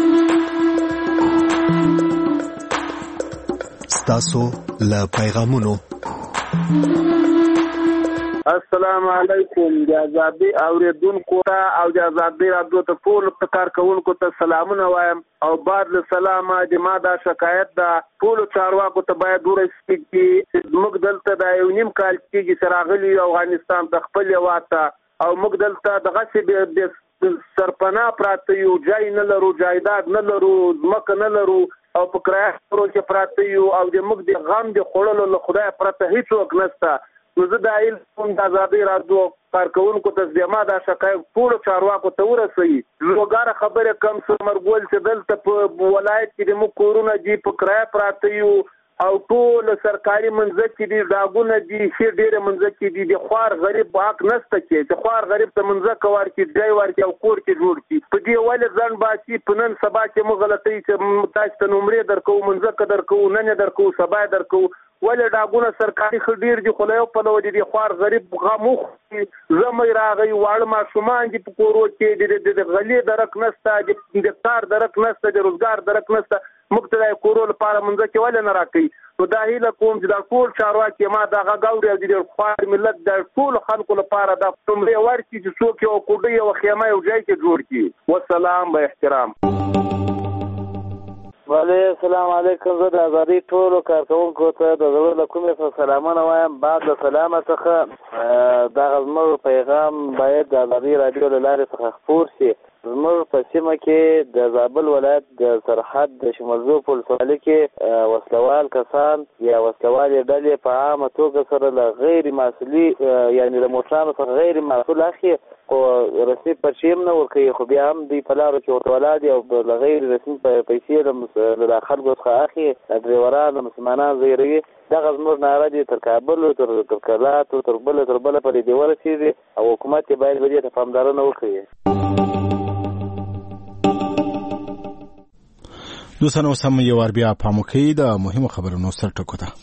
ستاسو له پیغامونو. السلام علیکم. د آزادۍ اوریدونکو او د آزادۍ رادیو ته ټول کارکونکو ته سلامونه وایم او بعد له سلامه د ما دا شکایت ده ټول چارواکو ته باید ورسېږي چې موږ دلته د یو نیم کال کېږي چې راغلي افغانستان ته خپل هېواد او موږ دلته دغسې سرپناه پراته یو، جای نه لرو، جایداد نه لرو، ځمکه نه لرو او په کرایه کې پراته یو او د موږ د غم د خوړلو له خدای پرته هیڅوک نشته. نو زه دا هیله کوم د آزادۍ رادیو کارکوونکو ته چې ما دا شکایت ټولو چارواکو ته ورسوي. لوګاره خبرې کم ثمرګل چې دلته په ولایت کې د موږ کورونه دي په کرایه پراته یو او ټول سرکاري منځکې دي، داګونه دي، ښې ډېرې منځکې دي. د خوار غریب حق نشته چې د خوار غریب ته منځکه ورکړي، ځای ورکړي او کور کې جوړ کړي. په دې ولې ځان باسي په نن سبا کې موږ غلطوي چې تاسو ته نمرې درکوو، منځکه درکوو، نن یې درکوو، سبا یې درکوو. ولې ډاګونه سرکاري ښه ډېر دي خو له یو پلوه دي د خوار غریب غم وخوري. زمی راغی، واړه ماشومان دي په کورو کې، د غلې درک نشته، د کار درک نشته، د روزګار درک نشته. موږ ته د کورو لپاره منځکې ولې نه راکوي؟ نو دا هیله کوم چې دا ټول چارواکي ما دا غږ اوري او د خوار ملت د ټولو خلکو لپاره دا نمرې ورکړي چې څوک یو کوډۍ او خیمه یو ځای کې جوړ کړي. والسلام به احترام. وعلیکم السلام علیکم. زه د آزادۍ ټولو کارکوونکو ته د زړه له کومې څخه سلامونه وایم. بعد له سلامه څخه دغه زموږ پیغام باید د آزادۍ راډیو له لارې څخه خپور شي. زموږ په سیمه کې د زابل ولایت د سرحد د شمالزو په ولسوالۍ کې وسلوال کسان یا وسلوالې ډلې په عامه توګه سره له غیر مسؤلي یعنې له موټرانو څخه غیر مسؤل اخلي، خو رسمي پرچې هم نه ورکوي، خو بیا هم دوی په لارو کې ورته ولاړ دي او له غیر رسمي پیسې له خلکو څخه اخلي، ډریوران له مسلمانان زیروي. دغه زموږ ناره دي تر کابل تر تر کلاتو تر بله تر بله پرې دې ورسېږي او حکومت یې باید په دې ته پاملرنه وکړي. دوستانو اوس هم یو وار بیا پام وکړئ د مهمو خبرونو سرټکو ته.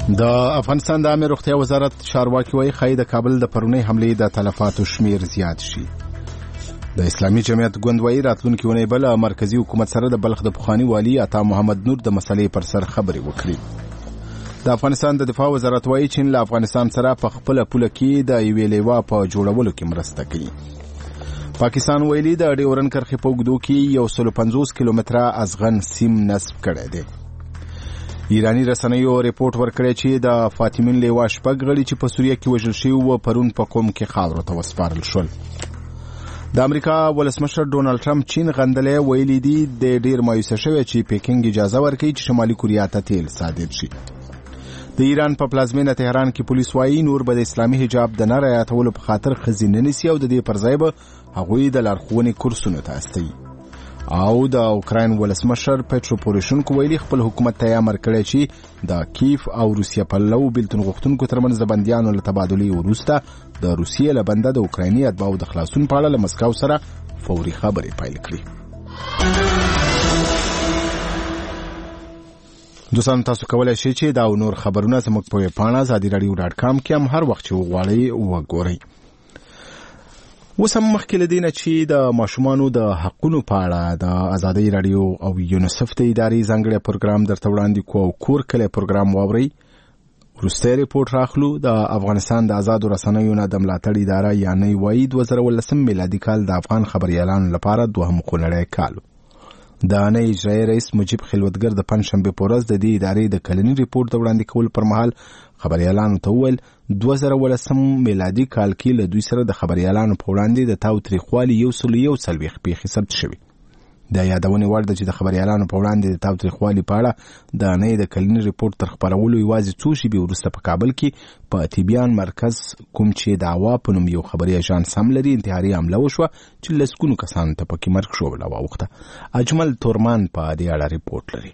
د افغانستان د عامه روغتیا وزارت چارواکي وايي خای د کابل د پرونی حمله د تلفاتو شمیر زیات شي. د اسلامي جمعیت ګوند وايي راتلونکي ونې بل مرکزی حکومت سره د بلخ د پخوانی والی عطا محمد نور د مسلې پر سر خبري وکړي. د افغانستان د دفاع وزارت وايي چین له افغانستان سره په خپل پوله کې د یوې لیوا په جوړولو کې مرسته کوي. پاکستان ویلي د ډیورن کرښې په اوږدو کې یو سل پنځوس کیلومتره ازغن سیم نصب کړی دی. ایرانی رسنیو ریپورت ورکړی چې د فاطمین لیوا شپږ غړي چې په سوریه کې وژل شوي وو پرون په قوم کې خاورو ته وسپارل شول. د امریکا ولسمشر ډونالد ټرمپ چین غندلې ویلي دي د ډیر مایوسه شوی چې پیکینګ اجازه ورکړي چې شمالي کوریا ته تیل صادر شي. د ایران په پلازمینه تهران کې پولیس وايي نور به د اسلامي حجاب د نه رعایتولو په خاطر خزینه نیسي او د دې پر ځای به هغوی د لارښوونې کورسونو ته استوي. او د اوکراین ولسمشر پټرو پوروشنکو ویلي خپل حکومت ته امر کړی چې د کیف او روسیه په لو بیلتون غوښتونکو ترمنځ د بندیانو له تبادلې وروسته د روسیې له بنده د اوکرایني اتباعو د خلاصون په اړه له مسکو سره فوري خبرې پیل کړې. دوستان تاسو کولای شئ چې دا نور خبرونه زموږ په ویب پاڼه ازادي رادیو ډاټ کام کې هم هر وخت چې وغواړئ وګورئ. اوس هم مخکې له دې نه چې د ماشومانو د حقونو په اړه د ازادي رادیو او یونیسف د ادارې ځانګړی پروګرام درته وړاندې کوو او کور کلی پروګرام واورئ. وروستی ریپورټ راخلو. د افغانستان د آزادو رسنیو نه د ملاتړ اداره یعنی وایي دوه زره ولسم میلادي کال د افغان خبریالانو لپاره دوهم خونړی کال. د نه اجرایي رئیس مجیب خلوتګر د پنځشنبې په ورځ د دې ادارې د کلني ریپورټ د وړاندې کولو پر مهال خبریالانو ته وویل دوه زره ولسم میلادي کال کې له دوی سره د خبریالانو په وړاندې د تاوتریخوالي یو سل یو څلوېښت پیښې ثبت شوي. د یادونې وړ ده چې د خبریالانو په وړاندې د تاوتریخوالي په اړه د نه د کلني ریپورټ تر خپرولو یوازې څو شېبې وروسته په کابل کې په تیبیان مرکز کوم چې د عوا په نوم یو خبري اژانس هم لري انتحاري حمله وشوه چې لسګونو کسانو ته پکې مرګ ژوبله واوښته. اجمل تورمان په دې اړه ریپورټ لري.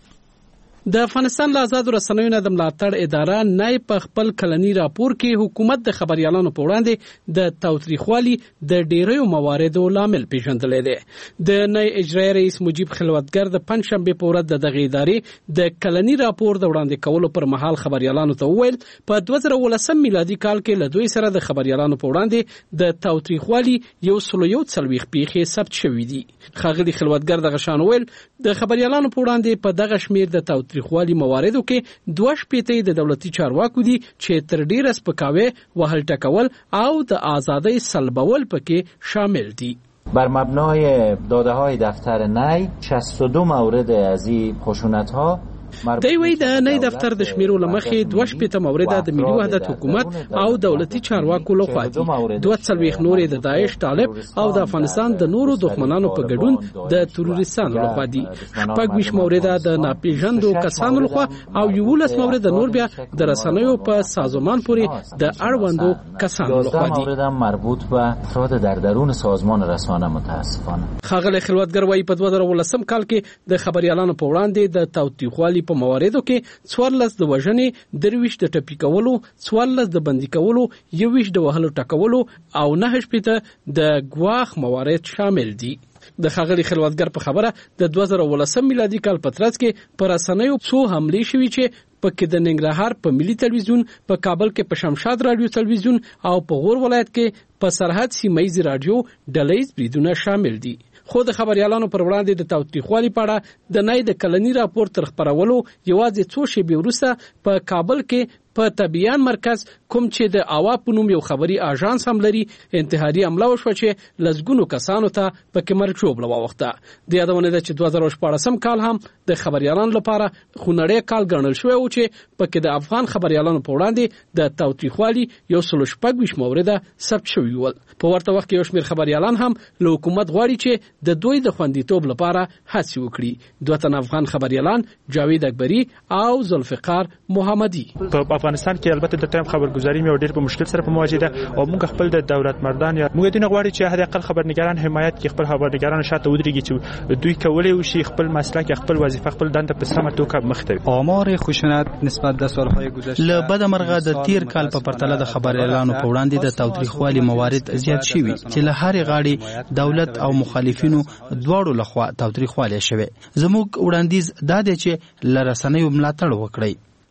د افغانستان له آزادو رسنیو نه د ملاتړ اداره نای په خپل کلنی راپور کې حکومت د خبريالانو په وړاندې د تاوتریخوالي د ډیریو مواردو لامل پیژندلې ده. د نای اجرایي رئیس مجیب خلوتګر د پنځشنبه په ورځ د دغه ادارې د کلنی راپور د وړاندې کولو پر مهال خبريالانو ته وویل په دوه زره ولسم میلادي کال کې له دوی سره د خبريالانو په وړاندې د تاوتریخوالي یو سل یو څلوېښت پیښې ثبت شوې دي. ښاغلي خلوتګر دغه شان ویل د خبريالانو په وړاندې په دغه شمیر د تاوتریخوالي مواردو کې دوه شپېته د دولتي چارواکو دي چې تر ډیره سپکاوی وهل ټکول او د آزادۍ سلبول پکې شامل دي. بر مبنای داده های دفتر نی شصت و دو مورد از این خشونت ها دی وی د نه دفتر د شمیرو لمخې دوه شپېته مورد د ملي وحدت حکومت او دولتي چارواکو لخوا دي. دوه څلوېښت نورې د داعش طالب او د افغانستان د نورو دښمنانو په ګډون د تروریستانو لخوا دي. شپږ ویشت مورد د ناپېژاندو کسانو لخوا او یولس مورد نور بیا د رسنیو په سازمان پورې د اړوندو کسانو لخوا دي. مورد مربوط به افراد در درون سازمان رسانه متاسفانه. ښاغلی خلوتګر وايي په دوه زره ولسم کال کې د خبريالانو په وړاندې د تاوتریخوالي په مواردو کې څوارلس د وژنې، درویشت د ټپي کولو، څوارلس د بندي کولو، یوویشت د وهلو ټکولو او نهه شپېته د ګواښ موارد شامل دي. د ښاغلي خلوتګر په خبره د دوه زره ولسم میلادي کال په ترڅ کې پر رسنیو څو حملې شوي چې پکې د ننګرهار په ملي تلویزیون، په کابل کې په شمشاد رادیو تلویزیون او په غور ولایت کې په سرحد سیمایي رادیو ډلهیز بریدونه شامل دي. خو د خبريالانو پر وړاندې د تاوتریخوالي په اړه د نای د کلنی راپور تر خپرولو یوازې څو شېبې وروسته په کابل کې په تبیان مرکز کوم چې د عوا په نوم یو خبري اژانس هم لري انتحاري حمله وشوه چې لسګونو کسانو ته پکې مرګ ژوبله واوښته. د یادونه ده چې دوه زره شپاړسم کال هم د خبريالانو لپاره خونړی کال ګڼل شوی و چې پکې د افغان خبريالانو په وړاندې د تاوتریخوالي یو سل شپږ ویشت مورده ثبت شوي ول. په ورته وخت کې یو شمېر خبريالان هم له حکومت غواړي چې د دوی د خوندیتوب لپاره هڅې وکړي. دوه تن افغان خبريالان جاوید اکبری او ذوالفقار محمدي افغانستان کې البته د ټایم خبرګزاري مې ډېر په مشکل سره په مواجه ده او موږ خپل د دولت مردان یا موږ دینه غواړي چې حد اقل خبرنګاران حمایت کې خپل خبرنګاران شاته ودرېږي چې دوی کولای شي خپل مسلک خپل وظیفه خپل دنده په سمه توګه مخته. آمار خشونت نسبت د سالهای گذشته له بدمرغه د تیر کال په پرتله د خبريالانو په وړاندې د تاوتریخوالي موارد زیات شوي چې له هر غاړي دولت او مخالفینو دواړو لخوا تاوتریخوالي شوي. زموږ وړاندیز دا دی چې لرسنیو ملاتړ وکړي.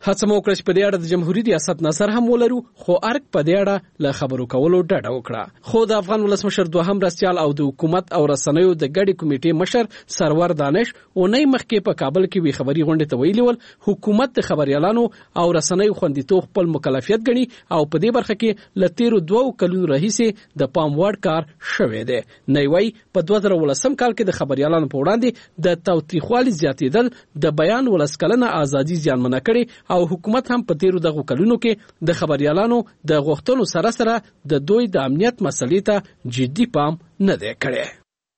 هڅه مو وکړه چې په دې اړه د جمهوریت ریاست نظر هم ولرو، خو ارګ په دې اړه له خبرو کولو ډډه وکړه. خو د افغان ولسمشر دوهم مرستیال او د حکومت او رسنیو د ګډې کمیټې مشر سرور دانش اونۍ مخکې په کابل کې وی خبري غونډه ته ویلي ول حکومت د خبريالانو او رسنیو خوندیتوب خپل مکلفیت ګڼي او په دې برخه کې له تیرو دوو کلونو راهیسې د پام وړ کار شوی دی. نوی په دوه زره ولسم کال کې د خبريالانو په وړاندې د تاوتریخوالي زیاتېدل د بیان ولسکلنه ازادي زیانمنه کړي او حکومت هم په تیرو دغو کلونو کې د خبريالانو د غوښتنو سره سره د دوی د امنیت مسلې ته جدي پام نه دی کړی.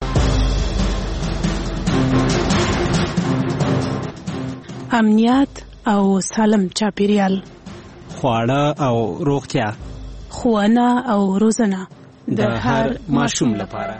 امنیت او سالم چاپیریال، خواړه او روغتیا، ښوونه او روزنه د هر ماشوم لپاره.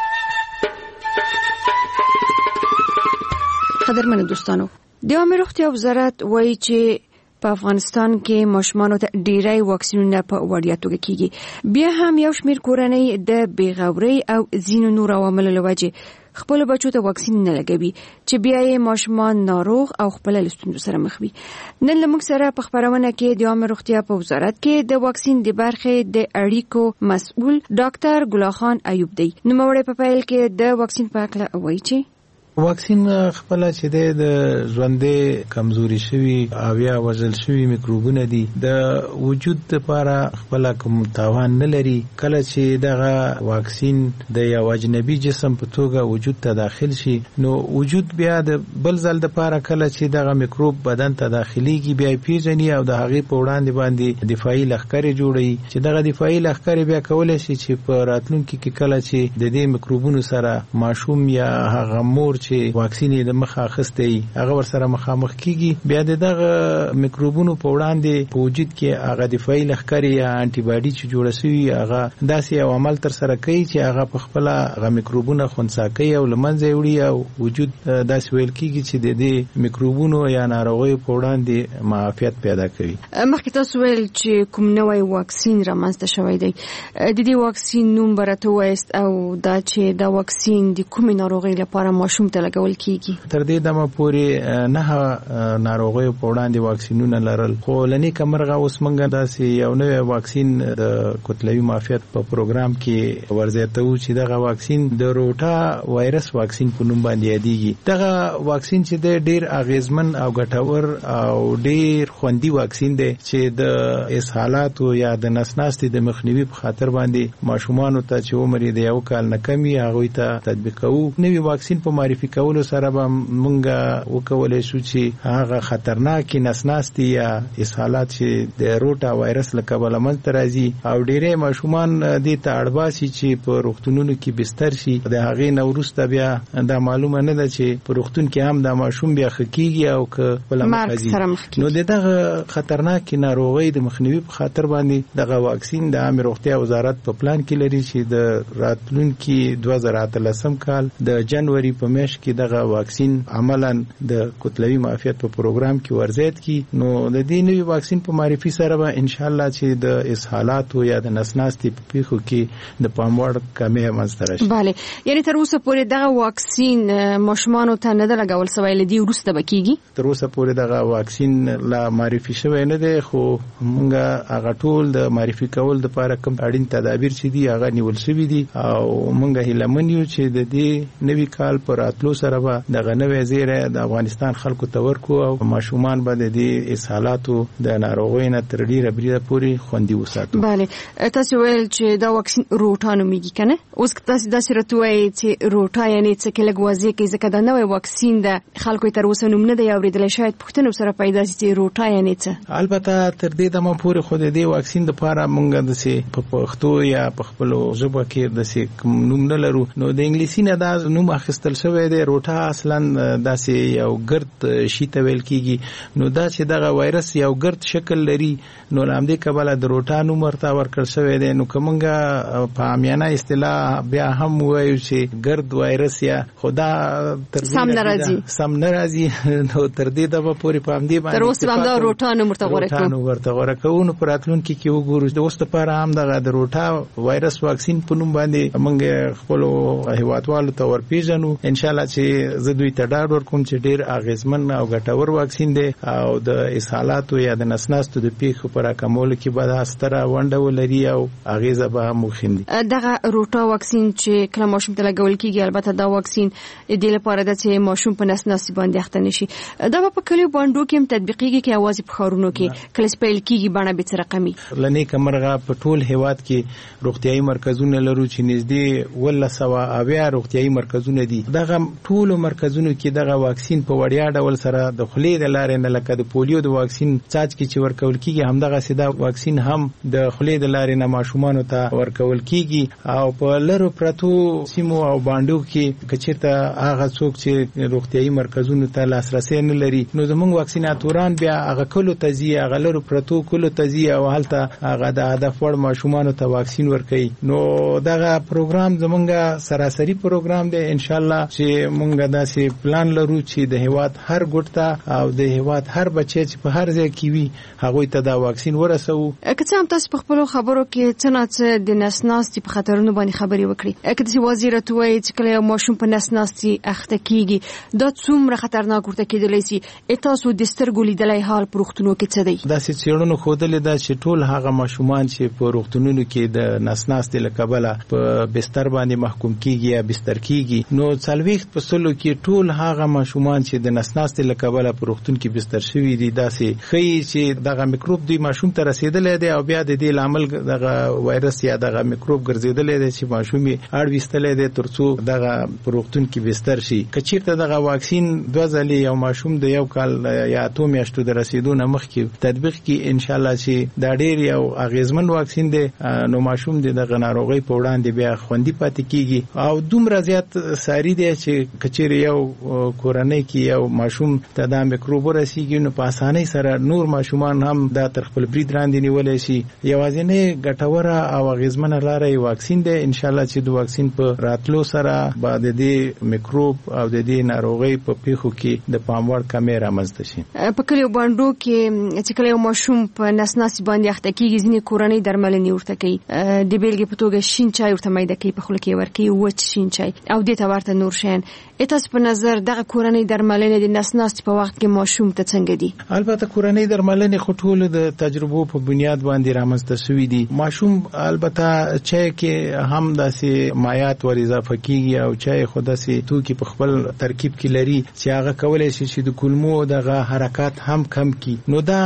قدرمن دوستانو، د عامه روغتیا وزارت وایي چې په افغانستان کې ماشومانو ته ډیری واکسینونه په وړیا توګه کیږي. بیا هم یو شمېر کورنۍ د بیغورۍ او ځینو نور عواملو له وجې خپل بچو ته واکسین نه لګوي چې بیا یې ماشومان ناروغ او خپل ستونزو سره مخ وي. نن لمونږ سره په خبرونه کې د عامه روغتیا په وزارت کې د واکسین د برخې د اړیکو مسؤل ډاکټر ګلاه خان ایوب دی. نو موږ په پیل کې د واکسین په اړه وایي چې واکسین خپل چې د ژوندې کمزوري شوی او یا وژل شوی میکروبونه دي د وجود لپاره خپل کوم تاوان نه لري. کله چې دغه واکسین د یو اجنبي جسم په توګه وجود ته داخل شي نو وجود بیا د بل ځل لپاره کله چې دغه میکروب بدن ته داخليږي بیا پیژني او د هغې په وړاندې باندې دفاعي لښکرې جوړوي چې دغه دفاعي لښکرې بیا کولای شي چې په راتلونکي کې کله چې د دې میکروبونو سره ماشوم یا هغه مور چې واکسین یې د مخه اخیستی هغه ورسره مخامخ کیږي بیا دغه میکروبونو په وړاندې په وجود کې هغه دفاعي لښکرې یا انټي باډي چې جوړه شوی هغه داسې یو عمل تر سره کوي چې هغه په خپل هغه میکروبونه خنثی کوي او لمنځه وړي او وجود داسې ویل کیږي چې د دې میکروبونو یا ناروغیو په وړاندې معافیت پیدا کوي. مخکې تاسو ویل چې کوم نوی واکسین رامنځته شوی دی، د دې واکسین نوم برته وایست او دا چې دا واکسین د کومې ناروغۍ لپاره ماشوم ته لګول کیږي؟ تر دې دمه پورې نه ناروغیو په وړاندې واکسینونه لرل، خو لنی کمرغه اوس موږ داسې یو نوی واکسین د کتلوي معافیت په پروګرام کې ورزیاتو چې دغه واکسین د روټا وایرس واکسین په نوم باندې یادېږي. دغه واکسین چې د ډیر اغیزمن او ګټور او ډیر خوندي واکسین دی چې د اسهالاتو یا د نسناستي د مخنیوي په خاطر باندې ماشومان ته چې عمر د یو کال نه کمی هغه ته تطبیقو. نوی واکسین په معرفي کولو سره به مونږ وکولای شو چې هغه خطرناک نسناستي یا اسهالات چې د روټا وایرس له کبله منځته راځي او ډیری ماشومان دې ته اړباسي چې په روغتونونو کې بستر شي د هغې نه وروسته بیا دا معلومه نه ده چې په روغتون کې هم دا ماشوم بیا ښه کېږي او که بله مخه نو د دغه خطرناکې ناروغۍ د مخنیوي په خاطر باندې دغه واکسین د عامې روغتیا وزارت په پلان کې لري چې د راتلونکي دوه زره اتلسم کال د جنوري په میاشت کې دغه واکسین عملاً د کتلوي معافیت په پروګرام کې ورزیات کی. نو د دې نوي واکسین په معرفي سره به ان شاء الله چې د اسهالاتو یا د نسناستي په پیښو کې د پاموړ کمی منځته راشي. bale یعنی تر اوسه پورې دغه واکسین ماشومان ته نه لګول سوی لدی ورسته بکیږي؟ تر اوسه پورې دغه واکسین لا معرفي شوی نه دی، خو موږ هغه ټول د معرفي کول د لپاره کوم اړین تدابیر چې دي هغه نیول شوی دي او موږ هیله من یو چې د دې نوي کال پر راتلو سره به دغه نوې زیره د افغانستان خلکو ته ورکو او ماشومان به د دې اسهالاتو د ناروغۍ نه تر ډیره بریده پورې خوندي وساتو. bale تاسو ویل چې دا واکسین روټا نومیږي کنه؟ اوس تاسو داسې راتوي چې روټا یعنی څه کې لګ واضح کې ځکه دا نوې واکسین د خلکو تر اوسه نوم نه دی اوریدل، شاید پښتنو سره پیدا شي چې روټا یعنی څه. البته تر دې دمه پورې خو د دې واکسین لپاره مونږ د سي په پښتو یا په خپل ژبه کې د سي نوم نه لرو. نو د انګلیسي نه دا نوم اخیستل شوی دی. روټا اصلا داسې یو ګرد شی ته ویل کیږي، نو دا چې دغه وایرس یو ګرد شکل لري نو لامدې کبله د روټا نوم ورته ورکړل شوی دی. نو کومه په عامیانه اصطلاح بیا هم وایو چې ګرد وایرس یا خدا تر سم ناراضي سم ناراضي نو تر دې دغه پورې په همدې باندې تر اوسه هم دا روټا نوم ورته ورکړو روټا نوم ورته ورکړو. نو په راتلونکي کې وګورو د اوس لپاره هم دغه د روټا وایرس واکسین په نوم باندې موږ خپل هیوادوالو ته ورپېژنو. ان شاء الله چې زه دوی ته ډاډ ورکوم چې ډیر اغیزمن او ګټور واکسین دی او د اسهالاتو یا د نسناستو د پیښو پر راکمولو کې به دا ستره ونډه ولري او اغیزه به هم وښیندي. دغه روټا واکسین چې کله ماشوم ته لګول کیږي، البته دا واکسین د لپاره د چې ماشوم په نسناستي باندې اخته نشي، دا په کلیو باندې کې هم تطبیقیږي کې اواز په خارونو کې کله سپیل کیږي باندې به څه رقمي لنی کمرغه په ټول هیواد کې روغتيایي مرکزونه لرو چې نږدې ولله سوا اویا روغتيایي مرکزونه دي. دغه ټول مرکزونو کې دغه واکسین په وړیا ډول سره د خولې د لارې نه لکه د پولیو د واکسین څاڅ کې چې ورکول کیږي همدغه سیده واکسین هم د خولې د لارې نه ماشومان ته ورکول کیږي او په لرو پرتو سیمو او باندو کې کچیرته هغه څوک چې روغتيایي مرکزونو ته لاسرسي نه لري نو زموږ واکسیناتوران بیا هغه کلو تزیه هغه لرو پرتو کلو تزیه او هلته هغه د هدف وړ ماشومان ته واکسین ورکړي. نو دغه پروګرام زمونږه سراسری پروګرام دی ان شاء الله چې مونږ داسې پلان لرو چې د هیواد هر ګوټ ته او د هیواد هر بچی چې په هر ځای کې وي هغه ته دا واکسین ورسوو. که څه هم تاسو په خپل خبرو کې څه نه څه د نسناستي په خطرونو باندې خبري وکړي، که د وزیر توي چې کله ماشوم په نسناستي اخته کیږي دا څومره خطرناک ورته کېدلی شي، تاسو د سترګو لیدلای حال په روغتونونو کې څه دی؟ داسې څېړنو ښودلې ده چې ټول هغه ماشومان چې په روغتونونو کې د نسناستي له کبله په بستر باندې محکوم کیږي یا بستر کیږي نو څلوېښت په سلو کې ټول هغه ماشومان چې د نسناستي له کبله په روغتون کې بستر شوي دي داسې ښیي چې دغه میکروب دوی ماشوم ته رسېدلی دی او بیا د دې لامل دغه وایرس یا دغه میکروب ګرځېدلی دی چې ماشوم یې اړ ویستلی دی تر څو دغه په روغتون کې بستر شي. که چېرته دغه واکسین دوه ځلې یو ماشوم د یو کال یا اتو میاشتو د رسېدو نه مخکې تطبیق کړي ان شاء الله چې دا ډېر یو اغیزمن واکسین دی نو ماشوم د دغه ناروغۍ په وړاندې بیا خوندي پاتې کیږي او دومره زیات ساري دی چې کچېرې یو کورنۍ کې یو ماشوم ته دا میکروب ورسیږي نو په اسانۍ سره نور ماشومان هم دا تر خپل برید لاندې نیولی شي. یوازینۍ ګټوره او اغیزمنه لاره یې واکسین دی. ان شاء الله چې د واکسین په راتلو سره به د دې میکروب او د دې ناروغۍ په پیښو کې د پام وړ کمې رامنځته شي. په کلیو باندو کې چې کله یو ماشوم په نسناستي باندې اخته کیږي ځینې کورنۍ درملنې ورته کوي، د بیلګې په توګه شین چای ورته میده کوي، په خوله کې ورکوي وچ شین چای او دې ته ورته نور شیان. تاسو په نظر دغه کورنۍ درملنې د نسناستي په وخت کې ماشوم ته څنګه دي؟ البته کورنۍ درملنې خو ټول د تجربو په بنیاد باندې رامنځته شوي دي. ماشوم البته چای کې هم داسې مایات ور اضافه کیږي او چای خو داسې توکي په خپل ترکیب کې لري چې هغه کولای شي چې د کولمو دغه حرکات هم کم کی. نو دا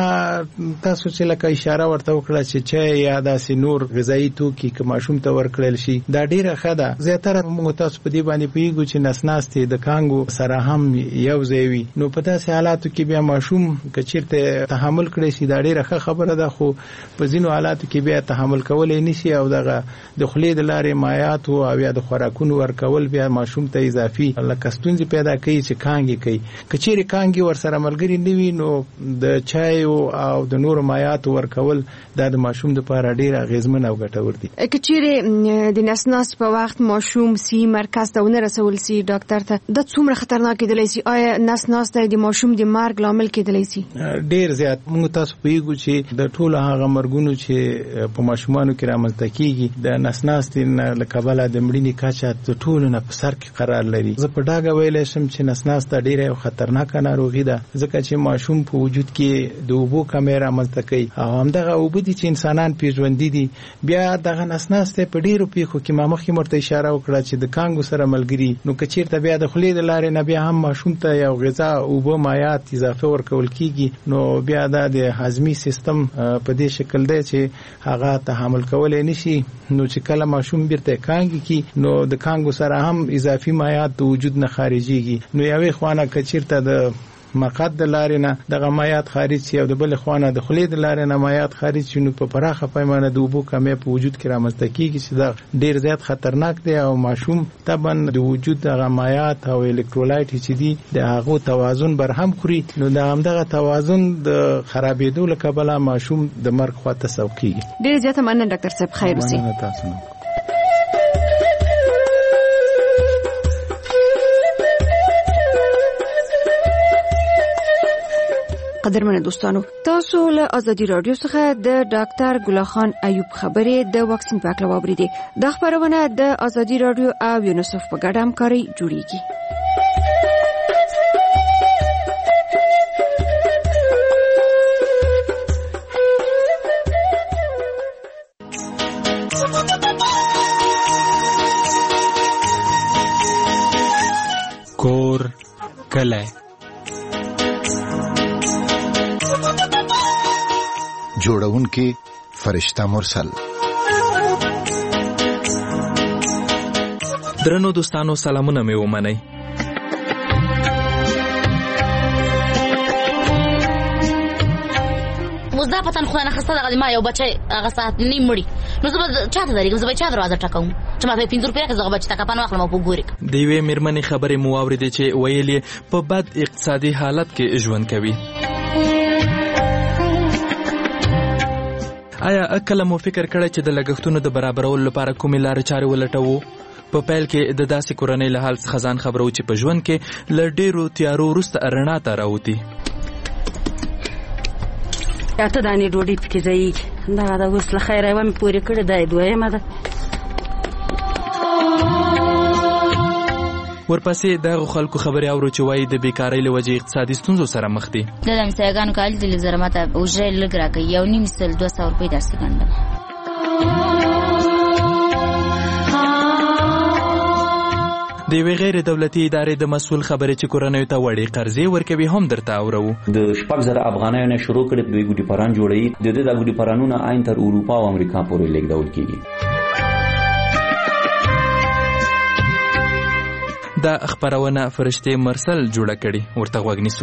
تاسو چې لکه اشاره ورته وکړه چې چای یا داسې نور غذایی توکي که ماشوم ته ورکړل شي دا ډیره ښه ده. زیاتره موږ تاسو په دې باندې پوهیږو چې نسناستي د کانګو سره هم یو ځای وي نو په داسې حالاتو کې بیا ماشوم که چیرته تحمل کړی شي دا ډیره ښه خبره ده، خو په ځینو حالاتو کې بیا تحمل کولی نشي او دغه د خولې د لارې مایات او یا د خوراکونو ورکول بیا ماشوم ته اضافي لکه ستونزې پیدا کوي چې کانګې کوي. که چیرې کانګې ورسره ملګري نه وي نو د چای او د نورو مایاتو ورکول دا د ماشوم لپاره ډیر اغیزمن او ګټور دي. که چیرې د نسناستي په وخت ماشوم سی مرکز ته ونه رسول سي ډاکټر ته دا څومره خطرناک کېدلی شي؟ آیا نسناستي د ماشوم د مرګ لامل کېدلی شي؟ ډیر زیات. موږ تاسو پوهیږو چې د ټولو هغه مرګونو چې په ماشومانو کې رامنځته کیږي د نسناستي له کبله د مړینې کچه د ټولو نه په سر کې قرار لري. زه په ډاګه ویلی شم چې نسناسته ډیره خطرناکه ناروغي ده ځکه چې ماشوم په وجود کې د اوبو کمې رامنځته کوي او همدغه اوبه دي چې انسانان پې ژوندي دي. بیا دغه نسناسته په ډیرو پیښو کې ما مخکې مرته اشاره وکړه چې د کانګو سره ملګري نو که چیرته بیا د خولې د لارې نه بیا هم ماشوم ته یو غذا اوبه مایات اضافه ورکول کیږي نو بیا دا د هضمي سیستم په دې شکل دی چې هغه تحمل کولی نشي نو چې کله ماشوم بیرته کانګي کی نو د کانګو سره هم اضافي مایات د وجود نه خارجيږي. نو یوې خوانه که چیرته د مقعد د لارې نه دغه مایات خارج شي او د بل خوانه د خولې د لارې نه مایات خارج شي نو په پراخه پیمانه د اوبو کمې په وجود کې رامنځته کیږي چې دا ډیر زیات خطرناک دی او ماشوم طبعا د وجود دغه مایات او الکترولایت چې دي د هغه توازن بر هم خوري نو د همدغه توازن د خرابېدو له کبله ماشوم د مرګ خواته سوق کیږي. ډیر زیات مننه ډاکټر صاحب، خیر اوسئ. قدرمن دوستانو، تاسو له ازادي رادیو څخه د ډاکټر ګل خان ایوب خبرې د واکسین په اړه واوریدئ. د خبرونه د ازادي رادیو او یونیسف په ګډه همکاري جوړیږي. کور کلی. جوړونکي فرشته مرسل. درنو دوستانو سلامونه مې ومنئ. اوس دا پتن خدای نه خسته دغه ما یو بچی هغه ساعت نیم مړي نو زه به چاته درېږم، زه به چا دروازه ټکوم چې ما ته پنځه روپۍ راکړه، زه هغه بچي ته کپن واخلم او په ګورې. د یوې مېرمنې خبرې مو واورېدې چې ویل یې په بد اقتصادي حالت کې ژوند کوي. آیا کله مو فکر کړی چې د لګښتونو د برابرولو لپاره کومې لارې چارې ولټوو؟ په پیل کې د داسې کورنۍ له حال څخه ځان خبرو چې په ژوند کې له ډېرو تیارو وروسته رڼا ته راوتي. اته دانې ډوډۍ پکې ځایږي، دغه د اوس له خیره یوه مې پورې کړې، دا یې دویمه ده. ورپسې دغه خلکو خبرې اورو چې وایي د بیکارۍ له وجې اقتصادي ستونزو سره مخ دي. د همسایګانو کالي د لږ زره ماته اجرې لږ راکوي، یو نیم سل دوه سوه روپۍ داسې ګڼله. د یوې غیر دولتي ادارې د مسؤل خبرې چې کورنیو ته وړې قرضې ورکوي هم درته اورو. د شپږ زره افغانیو نه شروع کړي دوی ګوډي پران جوړوي، د دې د ګوډي پرانونه عین تر اروپا او امریکا پورې لیږدول کیږي. دا خبرونه فرشته مرسل جوړه کړي، ورته غوږ نیسو.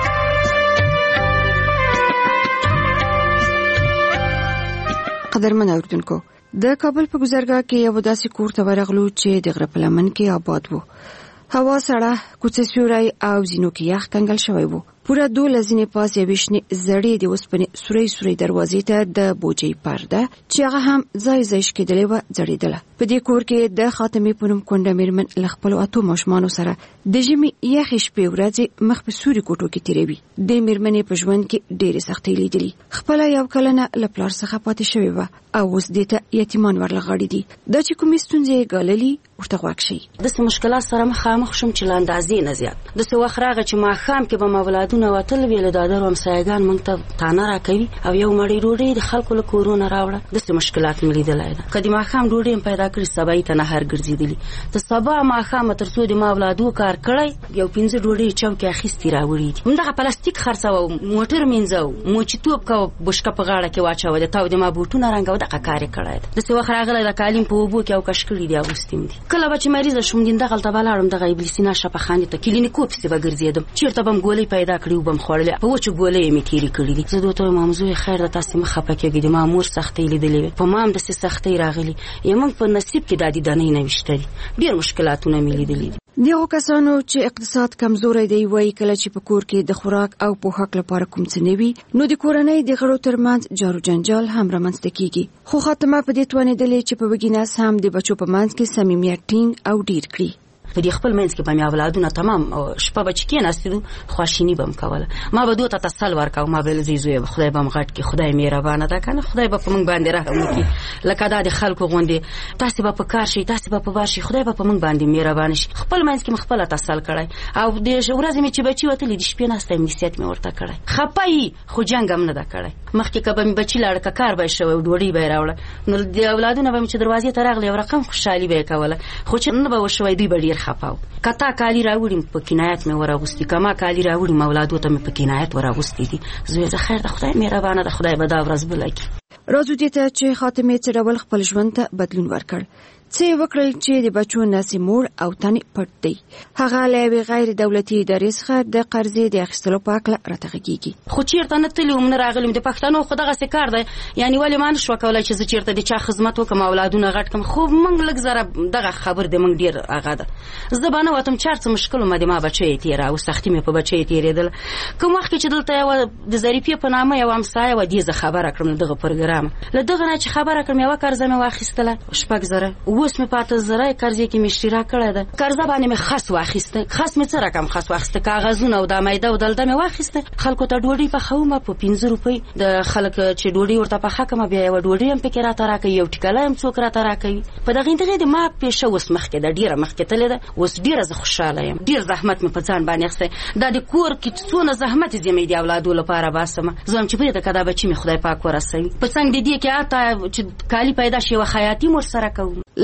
قدرمن اوریدونکو، د کابل په گذرګاه کې یو داسې کور ته ورغلو چې د غره په لمن کې آباد وو. هوا سړه، کوڅه سیوری او ځینو کې یخ کنګل شوی وو. پوره دولس ځینې پاس یوې شنې زړې د اوسپنې سورۍ سورۍ دروازې ته د بوجۍ پرده چې هغه هم ځای ځای شکېدلې وه ځړېدله. په دې کور کې د خاتمې په نوم کونډه مېرمن له خپلو اتو ماشومانو سره د ژمي یخې شپې ورځې مخ په سوري کوټو کې تېروي. دې مېرمنې په ژوند کې ډېرې سختۍ لیدلي. خپله یو کلنه له پلار څخه پاتې شوې وه او اوس دې ته یتیمان ورلغاړي دي. دا چې کومې ستونزې یې ګاللي ورته غوږ شئ. داسې مشکلات سره مخامخ شوم چې له اندازې نه زیات. داسې وخت راغی چې ماښام کې به ما اولادونه وتل ویل د دادر همسایګان موږ ته تانه راکوي او یو مړۍ ډوډۍ د خلکو له کورونه راوړه. داسې مشکلات مې لیدلی ده. که د ماښام ډوډۍ م پیدا کړي سبا یې ته نهار ګرځېدلي. د سبا ماښامه تر څو د ما اولادو کار کړی یو پنځه ډوډۍ چوکې اخیستې راوړي دي. همدغه پلاستیک خرڅوه، موټر مینځه، موچیتوب کوه، بشکه په غاړه کې واچوه، د تاو د ما بوټونه رنګوه، دغه کار یې کړی ده. داسې وخت راغلی د کالیم په اوبو کې او کش کړي دي اغوستي م دي. کله به چې مریضه شوم دغلته به لاړم دغه ابلیسینا شفاخانې ته کلینیکو پسې به ګرځېدم، چېرته به م ګولۍ پیدا کړي وبه م خوړلې، په وچو ګولۍ یې مې تېرې کړي دي. زه دوی ته وایم مامزویې خیر ده تاسې مه خفه کېږئ، د ما مور سختۍ لیدلې وې، په ما هم داسې سختۍ راغلي، زموږ په نصیب کې دا د دنۍ نه ویشته دي. ډېر مشکلاتونه مې لیدلي دي. دغو کسانو چې اقتصاد کمزوری دی وایي کله چې په کور کې د خوراک او پوښاک لپاره کوم څه نه وي نو د کورنۍ د غړو ترمنځ جارو جنجال هم رامنځته کېږي. خو خاتمه په دې توانېدلې چې په وګیناس هم د بچو په منځ کې صمیمیت ټینګ او ډیر کړي. په دې خپل منځ کې به مې اولادونه تمام شپه به چې کېناستېدو خواشیني به م کوله. ما به دوی ته تسل ورکوه، ما به ویل زوی زویه خدای به م غټ کړي، خدای مهربانه ده که نه، خدای به په موږ باندې رحم وکړي. لکه دا د خلکو غوندې تاسې به په کار شئ، تاسې به په بار شئ، خدای به په موږ باندې مهربانه شي. خپل منځ کې م خپله تسل کړی او د ورځې مې چې بچي وتلي د شپې ناسته یم نصیحت مې ورته کړی. خفه یي خو جنګ هم نه ده کړی. مخکې که به مې بچي لاړه که کار به یې شوی ډوډۍ به یې راوړه نو د اولادونه به مې چې دروازې ته راغلی یو رقم خوشحالي به یې کوله، خو چې نه به وشوی دوی به ډېر خفه وو. که تا کالي راوړي په کنایت مې وراغوستي، که ما کالي راوړي ما اولادو ته مې په کنایت وراغوستي دي. زویه زه خیر ده خدای مهربانه ده، خدای به دا ورځ بله کړي. راځو دې ته چې خاتمې څه ډول خپل ژوند ته بدلون ورکړ. څه یې وکړل چې د بچو ناسې موړ او تنې پټ دی. هغه له یوې غیر دولتي ادارې څخه د قرضې د اخیستلو په هکله راته غږېږي. خو چېرته نه تللي وم نه راغلي وم. د پښتنو خو دغسې کار دی، یعنې ولې ما نه شوه کولی چې زه چېرته د چا خدمت وکړم اولادونه غټ کړم. خو موږ لږ زره دغه خبر د موږ ډېر هغه ده. زه به نه وتم چې هر څه مشکل ومه د ما بچی یې تېره او سختي مې په بچی یې تېرېدله. کوم وخت کې چې دلته یوه د ظریفې په نامه یوه همسایه وه دې زه خبره کړم له دغه پروګرامه. له دغه نه چې خبره کړم یوه قرضه مې واخیستله شپږ زره، اوس مې پاته زره قرضې کې مې اشتراک کړی ده. قرضه باندې مې خس واخیسته. خس مې څه رقم خس واخیسته، کاغذونه او دا میده او دلده مې واخیسته. خلکو ته ډوډۍ پخومه په پنځه روپۍ. د خلک چې ډوډۍ ورته پخه کړمه بیا یوه ډوډۍ هم پکې راته راکوي، یو ټیکلی هم څوک راته راکوي. په دغې دغې د ما پیشه اوس مخکې ده، ډېره مخکې تللې ده. اوس ډېره زه خوشحاله یم، ډېر زحمت مې په ځان باندې اخیستی. دا د کور کې څونه زحمت یې مې د اولادو لپاره باسمه. زه وایم چې پرېږده که دا بچي مې خدای پاک ورسوي. په څنګ د دې کې حتی چې کالي پیدا شي یوه خیاطي م ورسره کوم.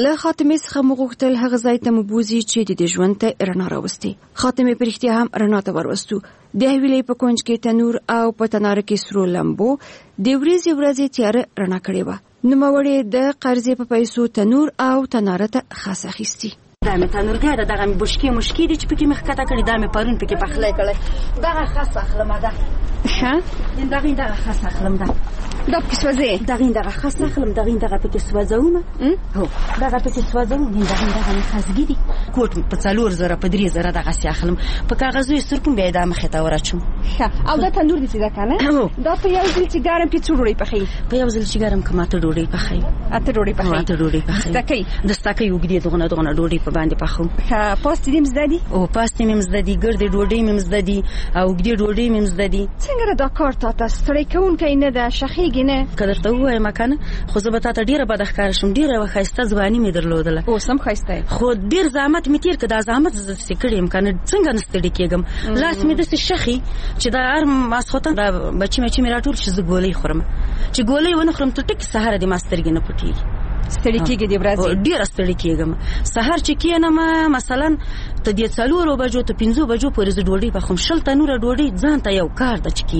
له خاتمه څخه مغوښتل هغه ځای ته مبوزي چې د دې ژوند ته رڼا راوستي. خاتمه پرختیا هم رڼا ته وروستو. د حویلې په کونج کې تنور او په تنار کې سرو لمبو د ورځې ورځې تیار رڼا کړې و. نوموړې د قرضې په پیسو تنور او تناره ته خاص اخیستي. دا مې تنورګه دغه مې بشکې مشکې دي چې پکې مخ کته کړی، دا مې پرون پکې پخلی کړی. دغه خاص اخلم ده. ښه دغه دغه خاص اخلم ده. دا پکې سوځي. دغه دغه خاص اخلم، دغه دغه پکې سوځوم. هو دغه پکې سوځوم، دغه دغه مې خاصګي دي. کوټ په څلور زره په درې زره دغه سي اخلم، په کاغذ یې سر کوم بیا د مخې ته ورچم. ښه او دا تنور دي چې دا کنه دا په یو ځل چې ګرم کې څو ډوډۍ پخې؟ په یو ځل چې ګرم کما ته ډوډۍ پخې. اته ډوډۍ پخې. اته ډوډۍ پخې. دستکې دستکې وګړي دغه دغه ډوډۍ په باندې پخوم. ښه پاستې دې مزده دي؟ او پاستې مې مزده دي، ګردې ډوډۍ مې مزده دي او وګړي ډوډۍ مې مزده دي. څنګه دا کار تاسو ستړي کوونکی نه ده، شخیږي نه؟ کله ته وایم کنه خو زه به تاسو ډیره بد ښکار شم، ډیره وخایسته ځواني مې درلودله. او سم خایسته خو ډیر زحمت مې تیر کړ، دا زحمت زه سکړم کنه څنګه نستړي کېږم. لاس مې د شخي چې دا ار ماسخوته دا بچی مې چې مې راټول چې زه ګولې خورم، چې ګولې ونه خورم ته ټک سهار د ماسترګې نه پټي ستړي کېږي دی ورځې ډیر ستړي کېږم. سهار چې کېنم مثلا ته د څلورو بجو ته پنځو بجو پورې زه ډوډۍ پخوم، شل تنور ډوډۍ ځان ته یو کار د چکی.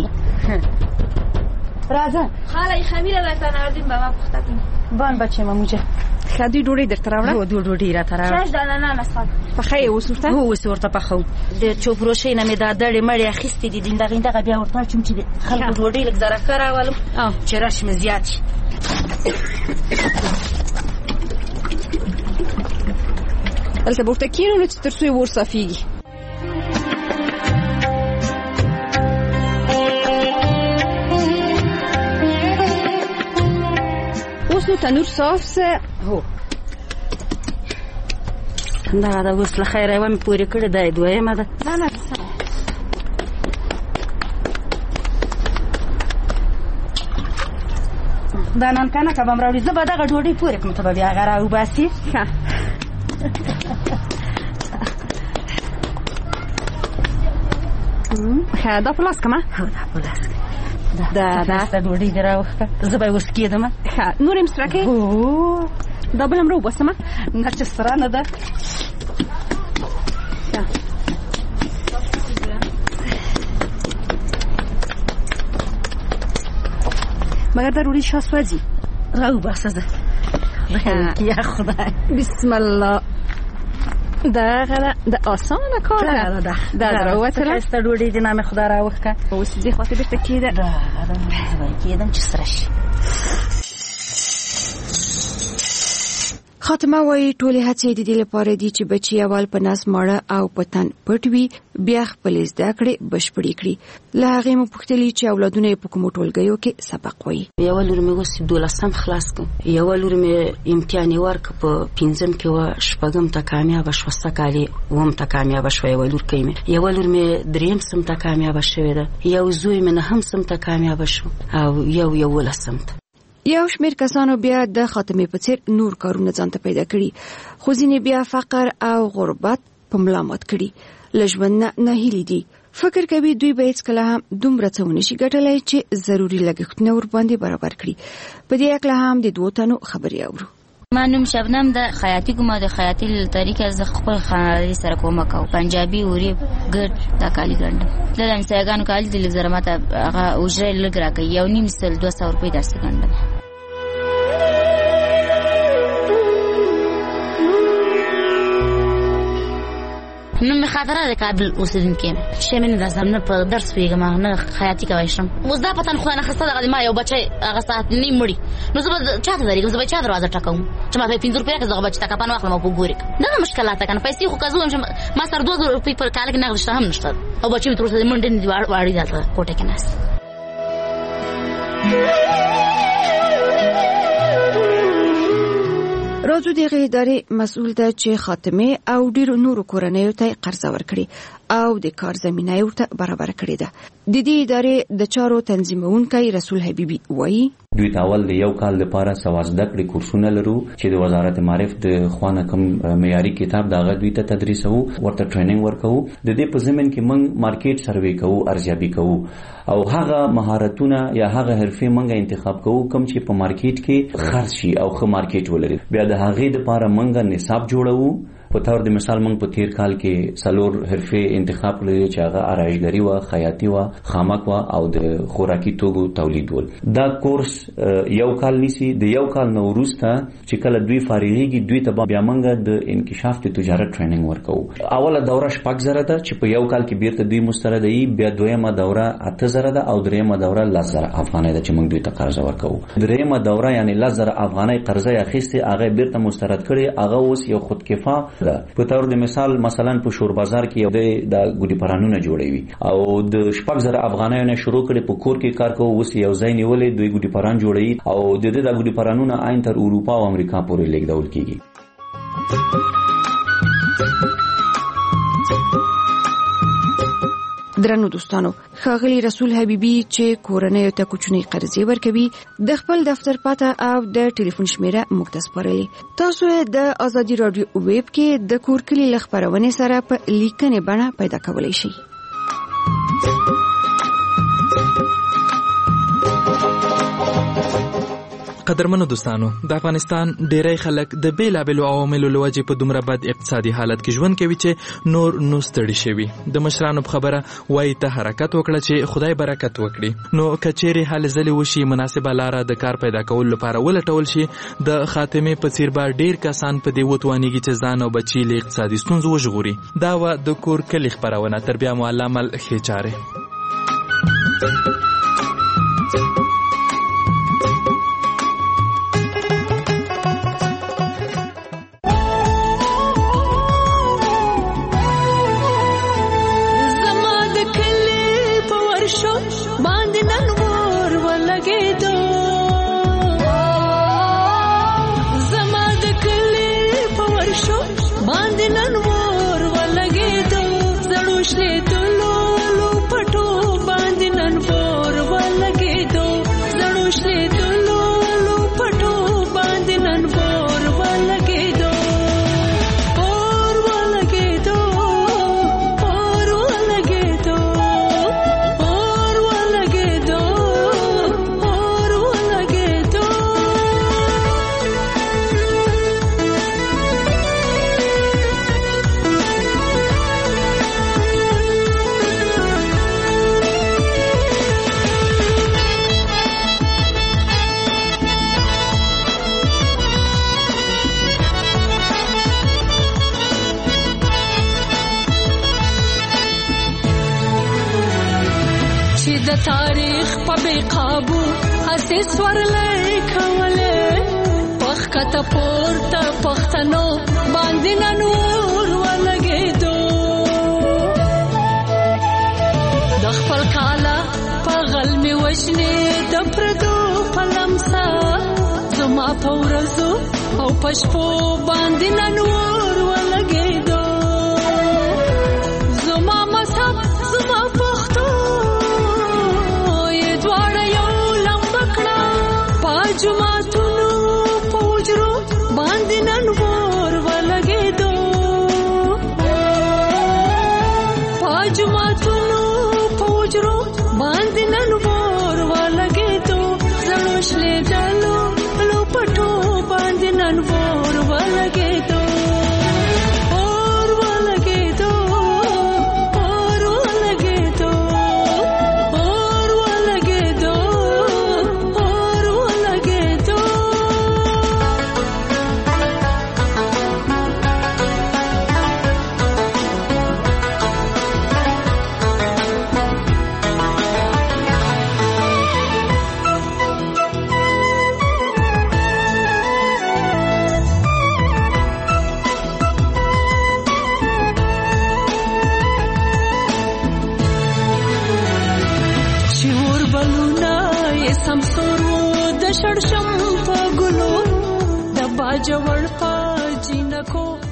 راځه خاله خمیره راته ناردین بابا پخته کړم. بان بچې ماموجه خدي ډوډۍ درته راوړه؟ هو ډوډۍ راته راوړه. شش دانه نه مسال پخې اوس ورته؟ هو اوس ورته پخو. د چوپروشي نه مې دا دړې مړې اخیستې دي، دغه دغه بیا ورته چوم چې خلکو ډوډۍ لږ زره ښه راولم چې رش مې زیات شي. دلته به ورته کېنو نو چې تر څو یې ور صافېږي. اوس نو تنور صاف سه. هو دا دا اوس له خیره یوه مې پورې کړې دا یې دویمه ده. نه نه دا نن کنه که به م راوړي زه به دغه ډوډۍ پورې کړم، ته به بیا هغه راوباسي. ښه ښه دا په لاس کړمه؟ هو دا په لاس کړه. دا دا ډوډۍ دې راوښکه، زه به یې اوس کېدم. ښه نور یې م سره کوې؟ هو دا بله م راوباسمه؟ نه چې سره نه ده. مګر دا ډوډۍ شا سوځي؟ راوباسه زه. یا خدای بسم الله. دغه د اسانه کار ده. دا دا راوتله ښایسته ډوډۍ دې نامې خدای راوښکه. اوس دې خواته بېرته کېده. دا زه به یې کېدم چې سره شي. خاتمه وایي ټولې هڅې د دې لپاره دي چې بچي اول په نس ماړه او په تن پټ وي، بیا خپلې زده کړې بشپړې کړي. له هغې مو پوښتلي چې اولادونه یې په کومو ټولګیو کې سبق وایي. یوه لور مې اوس دولسم خلاص کړ، یوه لور مې امتحان یې ورکړ په پنځم کې وه، شپږم ته کامیابه شوه، سږ کال یې اووم ته کامیابه شوه. یوه لور کوي مې یوه لور مې درېیم سم ته کامیابه شوې ده، یو زوی مې نهم سم ته کامیابه شو او یو یولسم ته. یو شمېر کسانو بیا د خاتمې په څېر نور کارونه ځان ته پیدا کړي، خو ځینې بیا فقر او غربت په ملا مات کړي، له ژوند نه ناهیلي دي. فکر کوي دوی به هېڅکله هم دومره څه ونه شي ګټلی چې ضروري لګښتونه ورباندې برابر کړي. په دې هکله هم د دوو تنو خبرې اورو. ما نوم شبنم د خیاطي کوم د خیاطي طریقه ز خپل خانوادي سره کوم کو پنجابي اوري ګډ دا کالی ګڼم د همسایګانو کالی د لزر ماته هغه اجره لګ راکې یو نیم سل دوه سوه روپۍ درس ګڼم. نو می خاطره د کابل اوسیدونکو شمن د زمنه په درس پیګم نه خیاطي کوي شم اوس دا پتن خو نه خسته د ما یو بچي هغه ساعت نیم مړی نو زه چاته درې زه به چا دروازه ټکوم چې ما په پنځه روپیا کې زغه بچی ټکا پان واخلم په ګوري دا مشکلات کنه پیسې خو کزوم چې ما سر دوه روپۍ پر کال کې نغښت هم نشته او بچی تر څه منډه دی واړی دلته کوټه کې ناس. راځو دغه ادارې مسؤل ده چې خاتمه او ډیرو نورو کورنیو ته قرض ورکړي او د کار زمینه ورته برابر کړې ده. د دې ادارې د چارو تنظیمونکی رسول حبیبي وایي دوی تاول د یو کال لپاره سوازده کړي کورسونه لرو چې د وزارت معارف د خوانه کم معیاري کتاب داغه دوی ته تدریسو ورته ټریننګ ورکو. د دې په ضمن کې موږ مارکیټ سروې کوو، ارزیابي کوو او هغه مهارتونه یا هغه حرفې موږ انتخاب کوو کوم چې په مارکیټ کې خرڅ شي او ښه مارکیټ ولري. بیا د هغې لپاره موږ نصاب جوړو. په تور د مثال موږ په تیر کال کې سلور حرفې انتخاب کړې چې هغه آرایشګري و، خیاطي و، خامک و او د خوراکي توکو تولید ول. دا کورس یو کال نیسی. د یو کال نو وروسته چې کله دوی فارغېږي دوی ته بیا موږ د انکشاف د تجارت ټریننګ ورکوو. اوله دوره شپږ زره ده چې په یو کال کې بیرته دوی مسترد دي. بیا دویمه دوره اته زره ده او دریمه دوره لس زره افغانۍ ده چې موږ دوی ته قرضه ورکوو. دریمه دوره یعنی لس زره افغانۍ قرضه اخیستې هغه بیرته مسترد کړي. هغه اوس یو خودکفا په تور د مثال مثلا په شور بازار کې یو د ګوډي پرانونه جوړوي او د شپږ زره افغانۍ نه شروع کړي په کور کې کار کوي. اوس یو ځای نیولې دوی ګوډي پران جوړوي او د دې د ګوډي پرانونه عین تر اروپا او امریکا پورې لیږدول کیږي. درنو دوستانو، ښاغلي رسول حبیبي چې کورنۍ ته کوچنی قرضې ورکوي د خپل دفتر پته او د ټلیفون شمیره موږ ته سپارلې. تاسو د ازادي رادیو ویب کې د کور کلی خبرونه سره په لیکنې بڼه پیدا کولای شئ. قدرمنو دوستانو، د افغانستان ډیری خلک د بیلابېلو عواملو له وجې په دومره بد اقتصادي حالت کې ژوند کوي چې نور نو ستړي شوي. د مشرانو په خبره وایي ته حرکت وکړه چې خدای برکت وکړي. نو که چیرې هلې ځلې وشي، مناسبه لاره د کار پیدا کولو لپاره ولټول شي، د خاتمې په څیر به ډیر کسان په دې وتوانیږي چې ځان او بچي له اقتصادي ستونزو وژغوري. دا وه د کور کلي خپرونه. تر بیا مو الله مل ښې چارې. تاریخ په بے قابو هسې سورلې کولې پخ کته پورته پښتنو باندې نور ولګېدو د خپل کاله په غل مې وژنې د پردو په لمسه زما په ورځو او په شپو باندې نور ولګېدو زما مذهب زما پښتو جماعتونو پوجرو باندې نن ور ولګېدو په جماعتونو پوجرو باندې نن ور ولګېدو زړو شلې ډالو لو پټو باندې نن ور ولګېدو اور ولګېدو اور ولګېدو اور ولګېدو شړشم په ګلو د باجوړ په جنکو